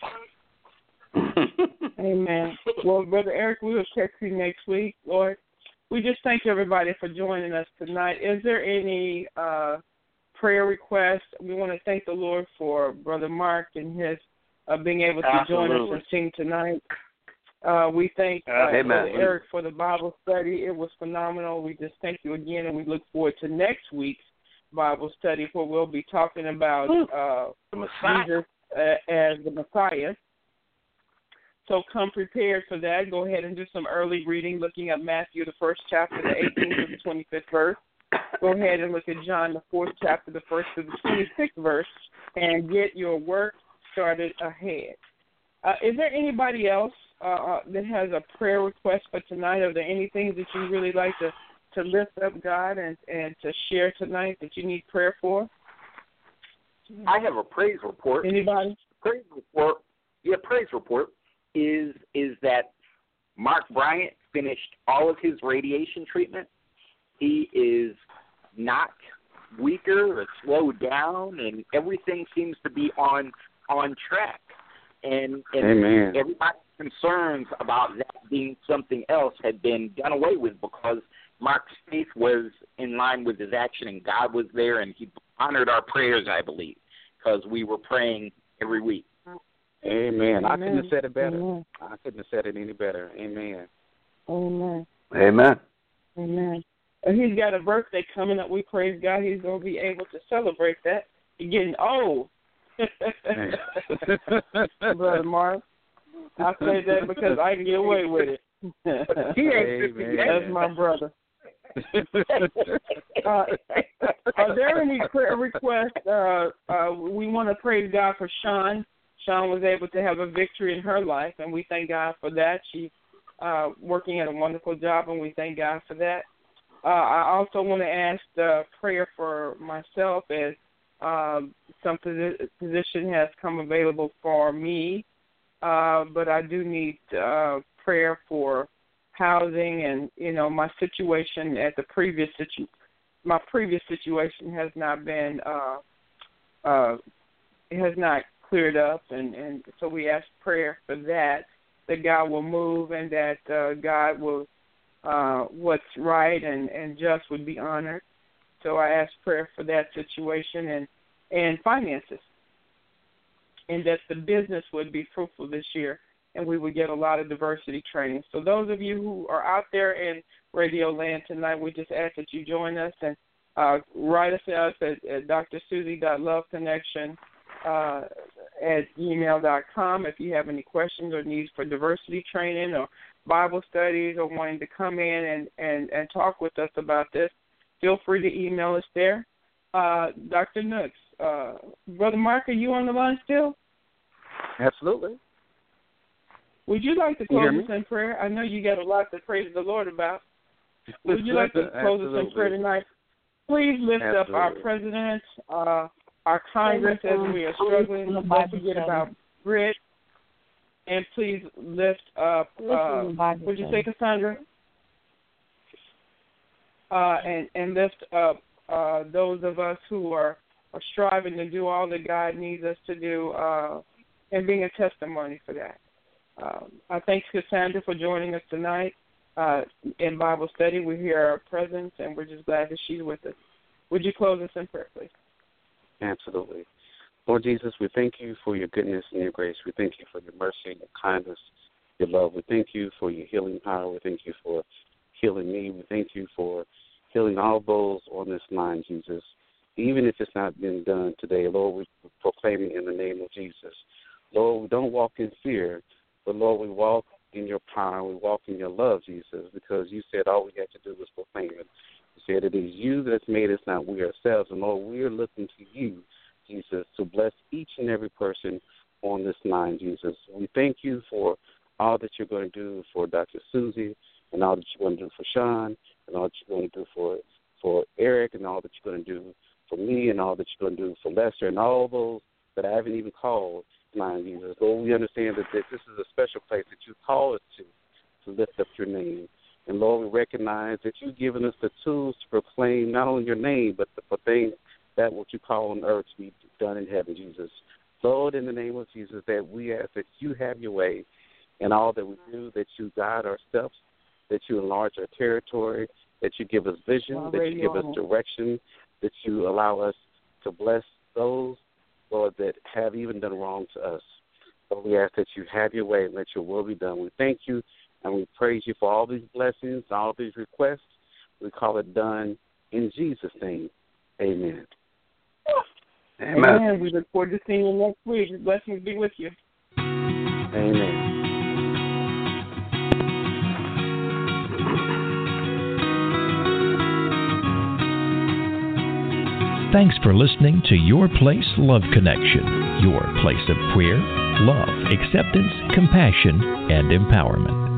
Amen. Well, Brother Eric, we will check you next week, Lord. We just thank everybody for joining us tonight. Is there any uh, prayer requests? We want to thank the Lord for Brother Mark and his uh, being able to Absolutely. join us and sing tonight. Uh, we thank uh, Brother Eric for the Bible study. It was phenomenal. We just thank you again, and we look forward to next week's Bible study, where we'll be talking about uh, Jesus uh, as the Messiah. So come prepared for that. Go ahead and do some early reading, looking at Matthew, the first chapter, the eighteenth to the twenty-fifth verse. Go ahead and look at John, the fourth chapter, the first to the twenty-sixth verse, and get your work started ahead. Uh, is there anybody else uh, that has a prayer request for tonight? Are there any things that you really like to, to lift up, God, and, and to share tonight that you need prayer for? I have a praise report. Anybody? Praise report. Yeah, praise report is is that Mark Bryant finished all of his radiation treatment. He is not weaker or slowed down, and everything seems to be on on track. And, and Amen. everybody's concerns about that being something else had been done away with, because Mark's faith was in line with his action, and God was there, and he honored our prayers, I believe, because we were praying every week. Amen. Amen. I couldn't have said it better. Amen. I couldn't have said it any better. Amen. Amen. Amen. Amen. And he's got a birthday coming up. We praise God. He's going to be able to celebrate that. He's getting old. Brother Mark, I say that because I can get away with it. He ain't Amen. That's my brother. uh, are there any prayer requests? Uh, uh, we want to praise God for Sean. Sean was able to have a victory in her life, and we thank God for that. She's uh, working at a wonderful job, and we thank God for that. Uh, I also want to ask uh, prayer for myself, as um, some posi- position has come available for me, uh, but I do need uh, prayer for housing, and you know my situation at the previous situ- my previous situation has not been uh, uh, it has not cleared up, and, and so we ask prayer for that, that God will move, and that uh, God will uh, what's right and, and just would be honored. So I ask prayer for that situation and and finances, and that the business would be fruitful this year, and we would get a lot of diversity training. So those of you who are out there in Radio Land tonight, we just ask that you join us and uh, write us out at, at d r susie dot love connection uh, at gmail dot com if you have any questions or needs for diversity training or Bible studies, or wanting to come in and, and, and talk with us about this. Feel free to email us there. Uh, Doctor Nooks, uh, Brother Mark, are you on the line still? Absolutely. Would you like to You hear close us me? in prayer? I know you got a lot to praise the Lord about. Would you like to close us in prayer tonight? Please lift Absolutely. up our president, uh, our Congress as we are struggling. Don't forget about Brit. And please lift up, uh, what did you say, Cassandra? Uh, and, and lift up uh, those of us who are, are striving to do all that God needs us to do, uh, and being a testimony for that. Um, I thank Cassandra for joining us tonight uh, in Bible study. We hear her presence, and we're just glad that she's with us. Would you close us in prayer, please? Absolutely. Lord Jesus, we thank you for your goodness and your grace. We thank you for your mercy and your kindness, your love. We thank you for your healing power. We thank you for healing me. We thank you for healing all those on this line, Jesus. Even if it's not been done today, Lord, we proclaim it in the name of Jesus. Lord, we don't walk in fear, but, Lord, we walk in your power. We walk in your love, Jesus, because you said all we had to do was proclaim it. You said it is you that's made us, not we ourselves. And, Lord, we are looking to you, Jesus, to bless each and every person on this line, Jesus. We thank you for all that you're going to do for Doctor Susie, and all that you're going to do for Sean, and all that you're going to do for, for Eric, and all that you're going to do for me, and all that you're going to do for Lester, and all those that I haven't even called, line, Jesus. Lord, we understand that this is a special place that you call us to, to lift up your name. And, Lord, we recognize that you've given us the tools to proclaim not only your name, but for things that what you call on earth to be done in heaven, Jesus. Lord, in the name of Jesus, that we ask that you have your way in all that we do, that you guide our steps, that you enlarge our territory, that you give us vision, that you give us direction, that you allow us to bless those, Lord, that have even done wrong to us. Lord, we ask that you have your way and let your will be done. We thank you and we praise you for all these blessings, all these requests. We call it done in Jesus' name. Amen. Amen. Amen. We look forward to seeing you next week. Blessings be with you. Amen. Thanks for listening to Your Place Love Connection, your place of prayer, love, acceptance, compassion, and empowerment.